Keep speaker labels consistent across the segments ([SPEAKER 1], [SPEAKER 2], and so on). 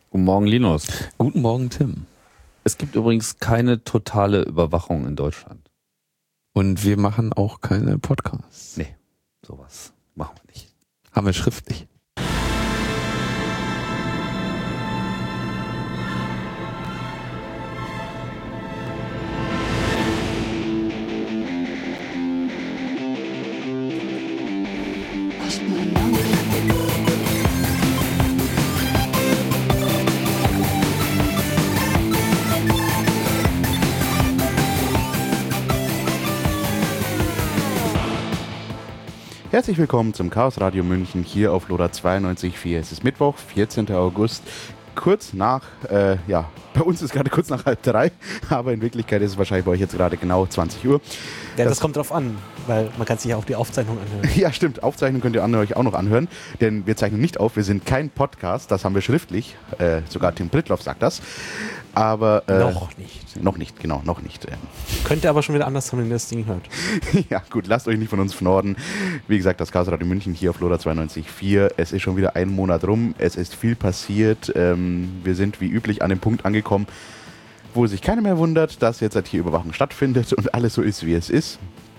[SPEAKER 1] Guten Morgen, Linus.
[SPEAKER 2] Guten Morgen, Tim.
[SPEAKER 1] Es gibt übrigens keine totale Überwachung in Deutschland.
[SPEAKER 2] Und wir machen auch keine Podcasts.
[SPEAKER 1] Nee, sowas machen wir nicht.
[SPEAKER 2] Haben wir schriftlich.
[SPEAKER 3] Herzlich willkommen zum Chaos Radio München hier auf LoRa 92.4. Es ist Mittwoch, 14. August, kurz nach, bei uns ist gerade kurz nach 2:30, aber in Wirklichkeit ist es wahrscheinlich bei euch jetzt gerade genau 20 Uhr.
[SPEAKER 4] Ja, das kommt drauf an, weil man kann sich ja auch die Aufzeichnung anhören.
[SPEAKER 3] Ja, stimmt, Aufzeichnung könnt ihr euch auch noch anhören, denn wir zeichnen nicht auf, wir sind kein Podcast, das haben wir schriftlich, sogar Tim Prittloff sagt das, aber...
[SPEAKER 4] Noch nicht.
[SPEAKER 3] Noch nicht, genau, noch nicht.
[SPEAKER 4] Könnte aber schon wieder anders sein, wenn ihr das Ding hört.
[SPEAKER 3] Ja, gut, lasst euch nicht von uns vernorden. Wie gesagt, das Chaos Radio München hier auf LoRa 92.4. Es ist schon wieder ein Monat rum. Es ist viel passiert. Wir sind wie üblich an dem Punkt angekommen, wo sich keiner mehr wundert, dass jetzt halt hier Überwachung stattfindet und alles so ist, wie es ist.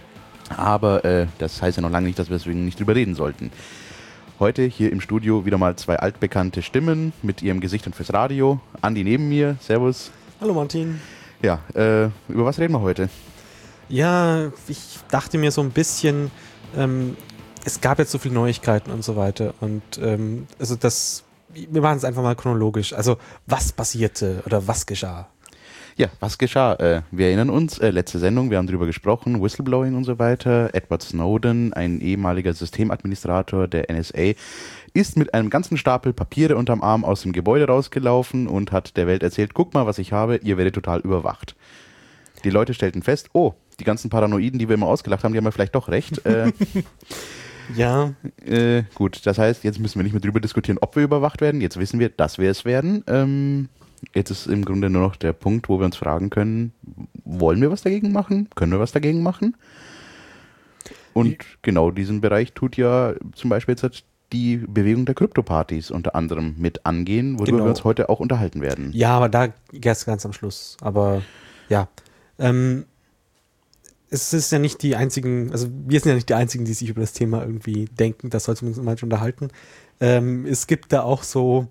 [SPEAKER 3] Aber das heißt ja noch lange nicht, dass wir deswegen nicht drüber reden sollten. Heute hier im Studio wieder mal zwei altbekannte Stimmen mit ihrem Gesicht und fürs Radio. Andi neben mir. Servus.
[SPEAKER 4] Hallo Martin.
[SPEAKER 3] Ja, über was reden wir heute?
[SPEAKER 4] Ja, ich dachte mir so ein bisschen, es gab jetzt so viele Neuigkeiten und so weiter und wir machen es einfach mal chronologisch. Also was passierte oder was geschah?
[SPEAKER 3] Ja, was geschah? Wir erinnern uns, letzte Sendung, wir haben darüber gesprochen, Whistleblowing und so weiter. Edward Snowden, ein ehemaliger Systemadministrator der NSA, ist mit einem ganzen Stapel Papiere unterm Arm aus dem Gebäude rausgelaufen und hat der Welt erzählt, guck mal, was ich habe, ihr werdet total überwacht. Die Leute stellten fest, oh, die ganzen Paranoiden, die wir immer ausgelacht haben, die haben ja vielleicht doch recht.
[SPEAKER 4] Ja.
[SPEAKER 3] Gut, das heißt, jetzt müssen wir nicht mehr drüber diskutieren, ob wir überwacht werden. Jetzt wissen wir, dass wir es werden. Jetzt ist im Grunde nur noch der Punkt, wo wir uns fragen können, wollen wir was dagegen machen? Können wir was dagegen machen? Und genau diesen Bereich tut ja zum Beispiel jetzt die Bewegung der Krypto-Partys unter anderem mit angehen, worüber wir uns heute auch unterhalten werden.
[SPEAKER 4] Ja, aber da erst ganz am Schluss. Aber ja, es ist ja nicht die einzigen, also wir sind ja nicht die einzigen, die sich über das Thema irgendwie denken, das sollten wir uns mal unterhalten. Es gibt da auch so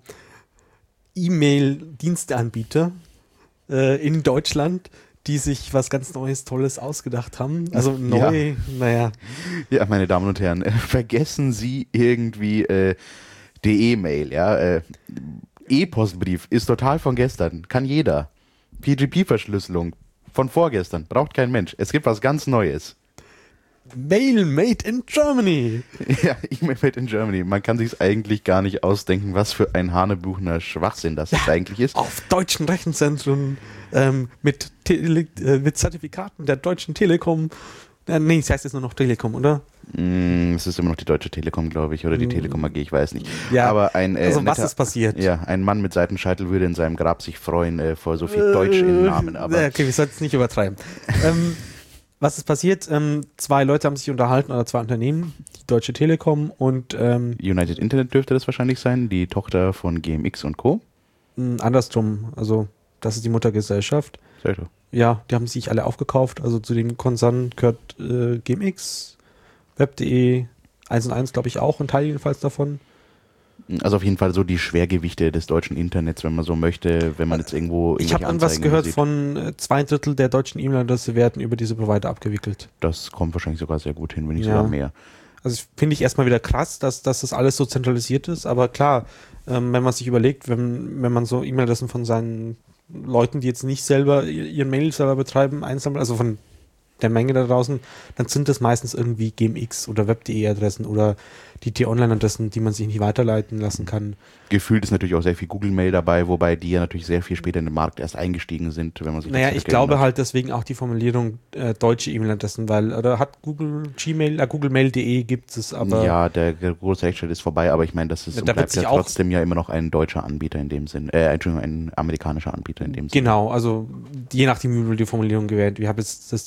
[SPEAKER 4] E-Mail-Diensteanbieter in Deutschland, die sich was ganz Neues, Tolles ausgedacht haben. Also neu, naja.
[SPEAKER 3] Ja, meine Damen und Herren, vergessen Sie irgendwie die E-Mail, ja. E-Postbrief ist total von gestern, kann jeder. PGP-Verschlüsselung von vorgestern, braucht kein Mensch. Es gibt was ganz Neues.
[SPEAKER 4] Mail made in Germany.
[SPEAKER 3] Ja, E-Mail made in Germany. Man kann sich eigentlich gar nicht ausdenken, was für ein hanebüchener Schwachsinn das jetzt eigentlich ist.
[SPEAKER 4] Auf deutschen Rechenzentren mit Zertifikaten der Deutschen Telekom. Nee, das heißt jetzt nur noch Telekom, oder?
[SPEAKER 3] Es ist immer noch die Deutsche Telekom, glaube ich, oder die Telekom AG, ich weiß nicht.
[SPEAKER 4] Ja,
[SPEAKER 3] aber
[SPEAKER 4] was ist passiert?
[SPEAKER 3] Ja, ein Mann mit Seitenscheitel würde in seinem Grab sich freuen vor so viel Deutsch im Namen. Aber
[SPEAKER 4] okay, wir sollten es nicht übertreiben. Was ist passiert? Zwei Leute haben sich unterhalten, oder zwei Unternehmen, die Deutsche Telekom und
[SPEAKER 3] United Internet dürfte das wahrscheinlich sein, die Tochter von GMX und Co.
[SPEAKER 4] Andersrum, also das ist die Muttergesellschaft.
[SPEAKER 3] Sehr schön.
[SPEAKER 4] Ja, die haben sich alle aufgekauft, also zu dem Konzern gehört GMX, Web.de, 1&1 glaube ich auch, ein Teil jedenfalls davon.
[SPEAKER 3] Also auf jeden Fall so die Schwergewichte des deutschen Internets, wenn man so möchte, wenn man jetzt irgendwo
[SPEAKER 4] Ich habe was gehört von 2/3 der deutschen E-Mail-Adresse werden über diese Provider abgewickelt.
[SPEAKER 3] Das kommt wahrscheinlich sogar sehr gut hin, wenn nicht sogar mehr.
[SPEAKER 4] Also finde ich erstmal wieder krass, dass das alles so zentralisiert ist, aber klar, wenn man sich überlegt, wenn man so E-Mail-Adressen von seinen Leuten, die jetzt nicht selber ihren Mail-Server betreiben, einsammeln, also von der Menge da draußen, dann sind das meistens irgendwie GMX oder Web.de Adressen oder die T-Online-Adressen, die man sich nicht weiterleiten lassen kann.
[SPEAKER 3] Gefühlt ist natürlich auch sehr viel Google Mail dabei, wobei die ja natürlich sehr viel später in den Markt erst eingestiegen sind, wenn man sich
[SPEAKER 4] Naja, ich glaube halt deswegen auch die Formulierung deutsche E-Mail-Adressen, weil, oder hat Google Gmail, googlemail.de gibt es, aber...
[SPEAKER 3] Ja, der große Rechtsstreit ist vorbei, aber ich meine, das ist und bleibt ja trotzdem ja immer noch ein deutscher Anbieter in dem Sinn, Entschuldigung, ein amerikanischer Anbieter in dem Sinn.
[SPEAKER 4] Genau, also je nachdem, wie die Formulierung gewählt. Ich habe jetzt das Zitat leider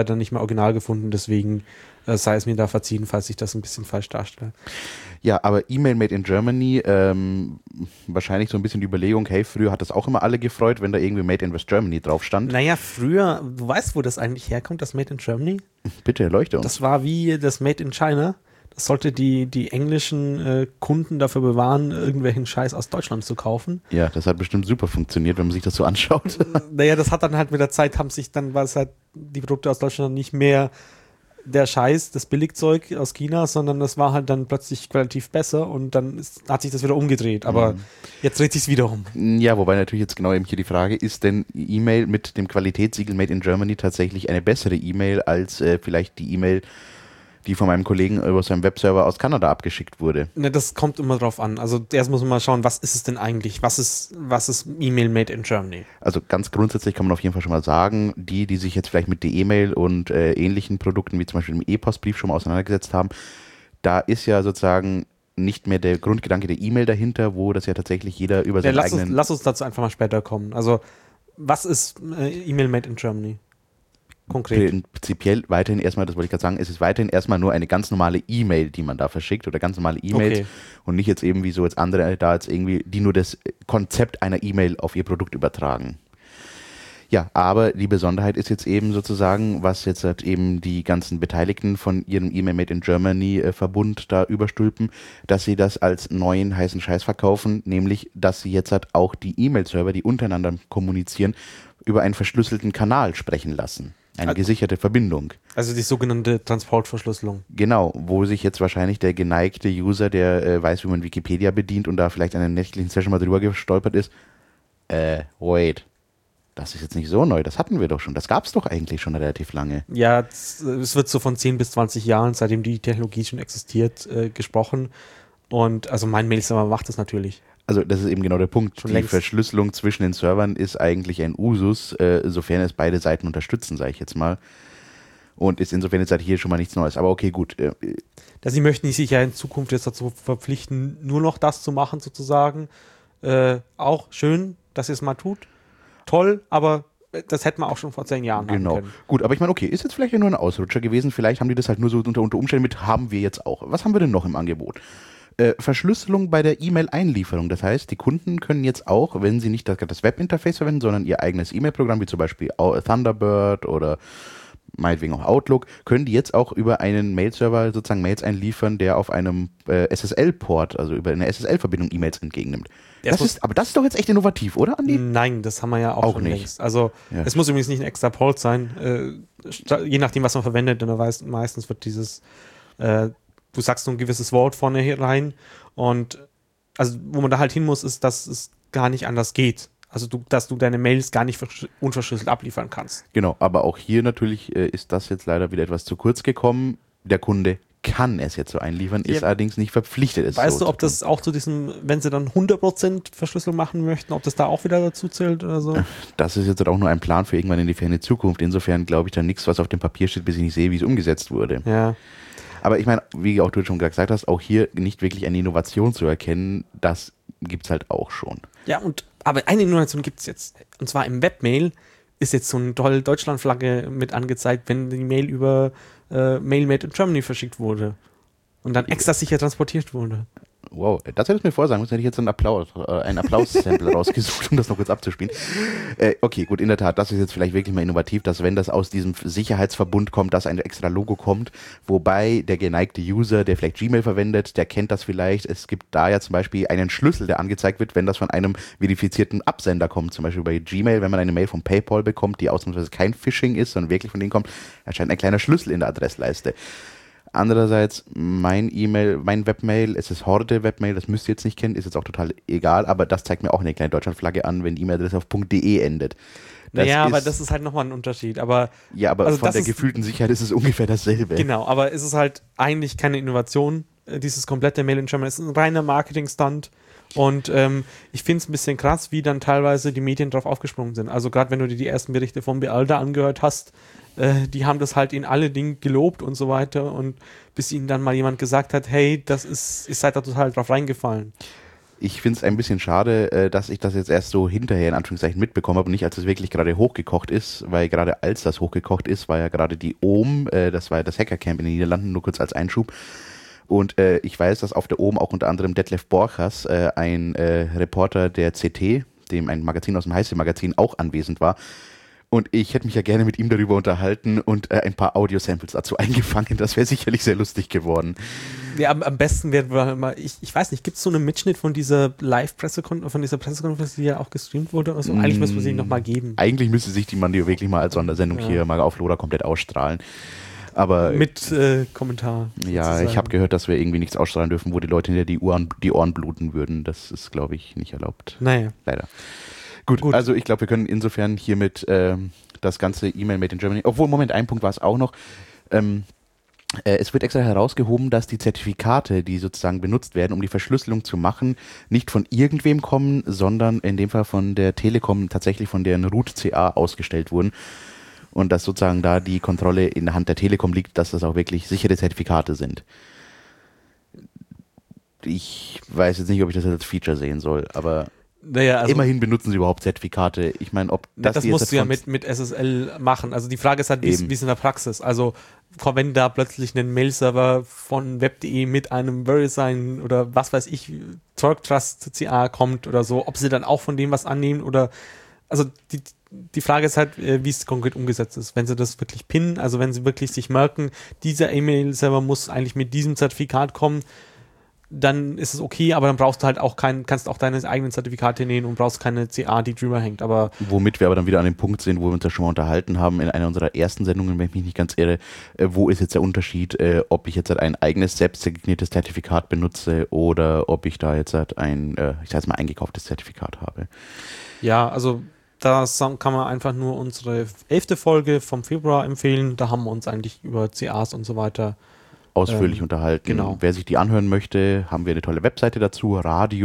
[SPEAKER 4] leider nicht mehr original gefunden, deswegen sei es mir da verziehen, falls ich das ein bisschen falsch darstelle.
[SPEAKER 3] Ja, aber E-Mail Made in Germany, wahrscheinlich so ein bisschen die Überlegung, hey, früher hat das auch immer alle gefreut, wenn da irgendwie Made in West Germany drauf stand.
[SPEAKER 4] Naja, früher, du weißt, wo das eigentlich herkommt, das Made in Germany?
[SPEAKER 3] Bitte, erleuchte uns.
[SPEAKER 4] Das war wie das Made in China. Das sollte die englischen Kunden dafür bewahren, irgendwelchen Scheiß aus Deutschland zu kaufen.
[SPEAKER 3] Ja, das hat bestimmt super funktioniert, wenn man sich das so anschaut.
[SPEAKER 4] Naja, das hat dann halt mit der Zeit, war es halt die Produkte aus Deutschland nicht mehr der Scheiß, das Billigzeug aus China, sondern das war halt dann plötzlich qualitativ besser und dann hat sich das wieder umgedreht. Aber jetzt dreht sich's wieder um.
[SPEAKER 3] Ja, wobei natürlich jetzt genau eben hier die Frage, ist denn E-Mail mit dem Qualitätssiegel Made in Germany tatsächlich eine bessere E-Mail als vielleicht die E-Mail, die von meinem Kollegen über seinem Webserver aus Kanada abgeschickt wurde?
[SPEAKER 4] Ne, das kommt immer drauf an. Also erst muss man mal schauen, was ist es denn eigentlich? Was ist E-Mail Made in Germany?
[SPEAKER 3] Also ganz grundsätzlich kann man auf jeden Fall schon mal sagen, die sich jetzt vielleicht mit der E-Mail und ähnlichen Produkten wie zum Beispiel dem E-Postbrief schon mal auseinandergesetzt haben, da ist ja sozusagen nicht mehr der Grundgedanke der E-Mail dahinter, wo das ja tatsächlich jeder über seinen eigenen...
[SPEAKER 4] Lass uns dazu einfach mal später kommen. Also was ist E-Mail Made in Germany? Konkret.
[SPEAKER 3] Prinzipiell weiterhin erstmal, das wollte ich gerade sagen, es ist weiterhin erstmal nur eine ganz normale E-Mail, die man da verschickt oder ganz normale E-Mails und nicht jetzt eben wie so jetzt andere da jetzt irgendwie, die nur das Konzept einer E-Mail auf ihr Produkt übertragen. Ja, aber die Besonderheit ist jetzt eben sozusagen, was jetzt halt eben die ganzen Beteiligten von ihrem E-Mail Made in Germany Verbund da überstülpen, dass sie das als neuen heißen Scheiß verkaufen, nämlich, dass sie jetzt halt auch die E-Mail-Server, die untereinander kommunizieren, über einen verschlüsselten Kanal sprechen lassen. Eine gesicherte Verbindung.
[SPEAKER 4] Also die sogenannte Transportverschlüsselung.
[SPEAKER 3] Genau, wo sich jetzt wahrscheinlich der geneigte User, der weiß, wie man Wikipedia bedient und da vielleicht in einer nächtlichen Session mal drüber gestolpert ist, wait, das ist jetzt nicht so neu, das hatten wir doch schon, das gab es doch eigentlich schon relativ lange.
[SPEAKER 4] Ja, es wird so von 10 bis 20 Jahren, seitdem die Technologie schon existiert, gesprochen und also mein Mail-Server macht das natürlich.
[SPEAKER 3] Also das ist eben genau der Punkt.
[SPEAKER 4] Schon
[SPEAKER 3] die
[SPEAKER 4] längst.
[SPEAKER 3] Verschlüsselung zwischen den Servern ist eigentlich ein Usus, sofern es beide Seiten unterstützen, sage ich jetzt mal. Und ist insofern jetzt halt hier schon mal nichts Neues. Aber okay, gut.
[SPEAKER 4] Sie möchten sich ja in Zukunft jetzt dazu verpflichten, nur noch das zu machen sozusagen. Auch schön, dass ihr es mal tut. Toll, aber das hätten wir auch schon vor 10 Jahren machen
[SPEAKER 3] Genau.
[SPEAKER 4] können.
[SPEAKER 3] Gut, aber ich meine, okay, ist jetzt vielleicht ja nur ein Ausrutscher gewesen. Vielleicht haben die das halt nur so unter Umständen mit, haben wir jetzt auch. Was haben wir denn noch im Angebot? Verschlüsselung bei der E-Mail-Einlieferung. Das heißt, die Kunden können jetzt auch, wenn sie nicht das Webinterface verwenden, sondern ihr eigenes E-Mail-Programm, wie zum Beispiel Thunderbird oder meinetwegen auch Outlook, können die jetzt auch über einen Mail-Server sozusagen Mails einliefern, der auf einem SSL-Port, also über eine SSL-Verbindung E-Mails entgegennimmt. Aber das ist doch jetzt echt innovativ, oder, Andi?
[SPEAKER 4] Nein, das haben wir ja auch schon
[SPEAKER 3] nicht.
[SPEAKER 4] längst. Also
[SPEAKER 3] Ja.
[SPEAKER 4] es muss übrigens nicht ein extra Port sein. Je nachdem, was man verwendet, denn meistens wird dieses du sagst so ein gewisses Wort vorne hier rein und also wo man da halt hin muss, ist, dass es gar nicht anders geht. Also dass du deine Mails gar nicht unverschlüsselt abliefern kannst.
[SPEAKER 3] Genau, aber auch hier natürlich ist das jetzt leider wieder etwas zu kurz gekommen. Der Kunde kann es jetzt so einliefern, ist allerdings nicht verpflichtet, es
[SPEAKER 4] Weißt
[SPEAKER 3] so
[SPEAKER 4] du, ob
[SPEAKER 3] zu
[SPEAKER 4] das auch zu diesem, wenn sie dann 100% Verschlüsselung machen möchten, ob das da auch wieder dazu zählt oder so?
[SPEAKER 3] Das ist jetzt auch nur ein Plan für irgendwann in die ferne Zukunft. Insofern glaube ich da nichts, was auf dem Papier steht, bis ich nicht sehe, wie es umgesetzt wurde.
[SPEAKER 4] Ja.
[SPEAKER 3] Aber ich meine, wie auch du schon gesagt hast, auch hier nicht wirklich eine Innovation zu erkennen, das gibt es halt auch schon.
[SPEAKER 4] Ja, aber eine Innovation gibt es jetzt. Und zwar im Webmail ist jetzt so eine tolle Deutschlandflagge mit angezeigt, wenn die Mail über Mail Made in Germany verschickt wurde. Und dann extra sicher transportiert wurde.
[SPEAKER 3] Wow, das hättest du mir vorsagen müssen, hätte ich jetzt einen Applaus-Sample rausgesucht, um das noch kurz abzuspielen. Okay, gut, in der Tat, das ist jetzt vielleicht wirklich mal innovativ, dass wenn das aus diesem Sicherheitsverbund kommt, dass ein extra Logo kommt, wobei der geneigte User, der vielleicht Gmail verwendet, der kennt das vielleicht. Es gibt da ja zum Beispiel einen Schlüssel, der angezeigt wird, wenn das von einem verifizierten Absender kommt, zum Beispiel bei Gmail, wenn man eine Mail von PayPal bekommt, die ausnahmsweise kein Phishing ist, sondern wirklich von denen kommt, erscheint ein kleiner Schlüssel in der Adressleiste. Andererseits, mein Webmail, es ist Horde-Webmail, das müsst ihr jetzt nicht kennen, ist jetzt auch total egal, aber das zeigt mir auch eine kleine Deutschlandflagge an, wenn die E-Mail-Adresse auf .de endet.
[SPEAKER 4] Aber das ist halt nochmal ein Unterschied. Aber
[SPEAKER 3] also von der gefühlten Sicherheit ist es ungefähr dasselbe.
[SPEAKER 4] Genau, aber es ist halt eigentlich keine Innovation. Dieses komplette Mail in German ist ein reiner Marketing-Stunt. Und ich finde es ein bisschen krass, wie dann teilweise die Medien drauf aufgesprungen sind. Also gerade wenn du dir die ersten Berichte von Bealda angehört hast, die haben das halt in alle Dinge gelobt und so weiter. Und bis ihnen dann mal jemand gesagt hat, hey, ihr seid da total drauf reingefallen.
[SPEAKER 3] Ich finde es ein bisschen schade, dass ich das jetzt erst so hinterher in Anführungszeichen mitbekommen habe und nicht, als es wirklich gerade hochgekocht ist, weil gerade als das hochgekocht ist, war ja gerade die OM, das war ja das Hackercamp in den Niederlanden, nur kurz als Einschub. Und ich weiß, dass auf der OM auch unter anderem Detlef Borchers, ein Reporter der CT, dem ein Magazin aus dem Heise-Magazin, auch anwesend war. Und ich hätte mich ja gerne mit ihm darüber unterhalten und ein paar Audio-Samples dazu eingefangen. Das wäre sicherlich sehr lustig geworden.
[SPEAKER 4] Ja, am besten wäre mal, ich weiß nicht, gibt es so einen Mitschnitt von dieser Pressekonferenz, die ja auch gestreamt wurde oder so? Eigentlich müssen wir sie nochmal geben.
[SPEAKER 3] Eigentlich müsste sich die Mandio wirklich mal als Sondersendung hier mal auf Loda komplett ausstrahlen. Aber
[SPEAKER 4] mit Kommentar.
[SPEAKER 3] Ja,
[SPEAKER 4] sozusagen.
[SPEAKER 3] Ich habe gehört, dass wir irgendwie nichts ausstrahlen dürfen, wo die Leute hinter die Ohren bluten würden. Das ist, glaube ich, nicht erlaubt.
[SPEAKER 4] Naja.
[SPEAKER 3] Leider. Gut, also ich glaube, wir können insofern hiermit das ganze E-Mail Made in Germany, obwohl, Moment, ein Punkt war es auch noch. Es wird extra herausgehoben, dass die Zertifikate, die sozusagen benutzt werden, um die Verschlüsselung zu machen, nicht von irgendwem kommen, sondern in dem Fall von der Telekom, tatsächlich von deren Root CA ausgestellt wurden. Und dass sozusagen da die Kontrolle in der Hand der Telekom liegt, dass das auch wirklich sichere Zertifikate sind. Ich weiß jetzt nicht, ob ich das als Feature sehen soll, aber
[SPEAKER 4] naja, also
[SPEAKER 3] immerhin benutzen sie überhaupt Zertifikate. Ich meine, ob
[SPEAKER 4] das musst du ja mit SSL machen. Also die Frage ist halt, wie es in der Praxis. Also wenn da plötzlich ein Mail-Server von web.de mit einem VeriSign oder was weiß ich, Zorgtrust CA kommt oder so, ob sie dann auch von dem was annehmen oder also die Frage ist halt, wie es konkret umgesetzt ist. Wenn sie das wirklich pinnen, also wenn sie wirklich sich merken, dieser E-Mail-Server muss eigentlich mit diesem Zertifikat kommen, dann ist es okay, aber dann brauchst du halt auch kannst auch deine eigenen Zertifikate nehmen und brauchst keine CA, die drüber hängt. Aber
[SPEAKER 3] womit wir aber dann wieder an dem Punkt sind, wo wir uns ja schon mal unterhalten haben in einer unserer ersten Sendungen, wenn ich mich nicht ganz irre, wo ist jetzt der Unterschied, ob ich jetzt halt ein eigenes selbstsigniertes Zertifikat benutze oder ob ich da jetzt halt ein, ich sag jetzt mal, eingekauftes Zertifikat habe.
[SPEAKER 4] Ja, also da kann man einfach nur unsere 11. Folge vom Februar empfehlen. Da haben wir uns eigentlich über CAs und so weiter
[SPEAKER 3] ausführlich unterhalten.
[SPEAKER 4] Genau.
[SPEAKER 3] Wer sich die anhören möchte, haben wir eine tolle Webseite dazu,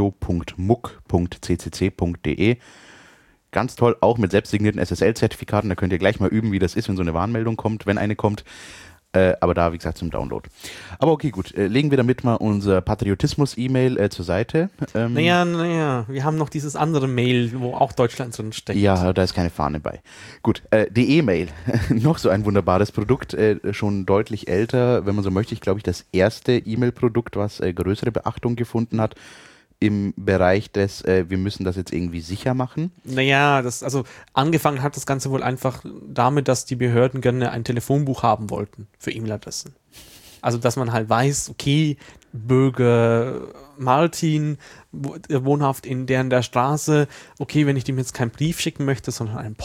[SPEAKER 3] radio.muck.ccc.de. Ganz toll, auch mit selbstsignierten SSL-Zertifikaten. Da könnt ihr gleich mal üben, wie das ist, wenn so eine Warnmeldung kommt, wenn eine kommt. Aber da, wie gesagt, zum Download. Aber okay, gut. Legen wir damit mal unser Patriotismus-E-Mail zur Seite.
[SPEAKER 4] Naja, wir haben noch dieses andere Mail, wo auch Deutschland drin steckt.
[SPEAKER 3] Ja, da ist keine Fahne bei. Gut, die E-Mail. Noch so ein wunderbares Produkt, schon deutlich älter, wenn man so möchte. Ich glaube, das erste E-Mail-Produkt, was größere Beachtung gefunden hat, im Bereich des, wir müssen das jetzt irgendwie sicher machen.
[SPEAKER 4] Naja, also angefangen hat das Ganze wohl einfach damit, dass die Behörden gerne ein Telefonbuch haben wollten für E-Mail-Adressen. Also, dass man halt weiß, okay, Bürger Martin, wohnhaft in der Straße, okay, wenn ich dem jetzt keinen Brief schicken möchte, sondern eine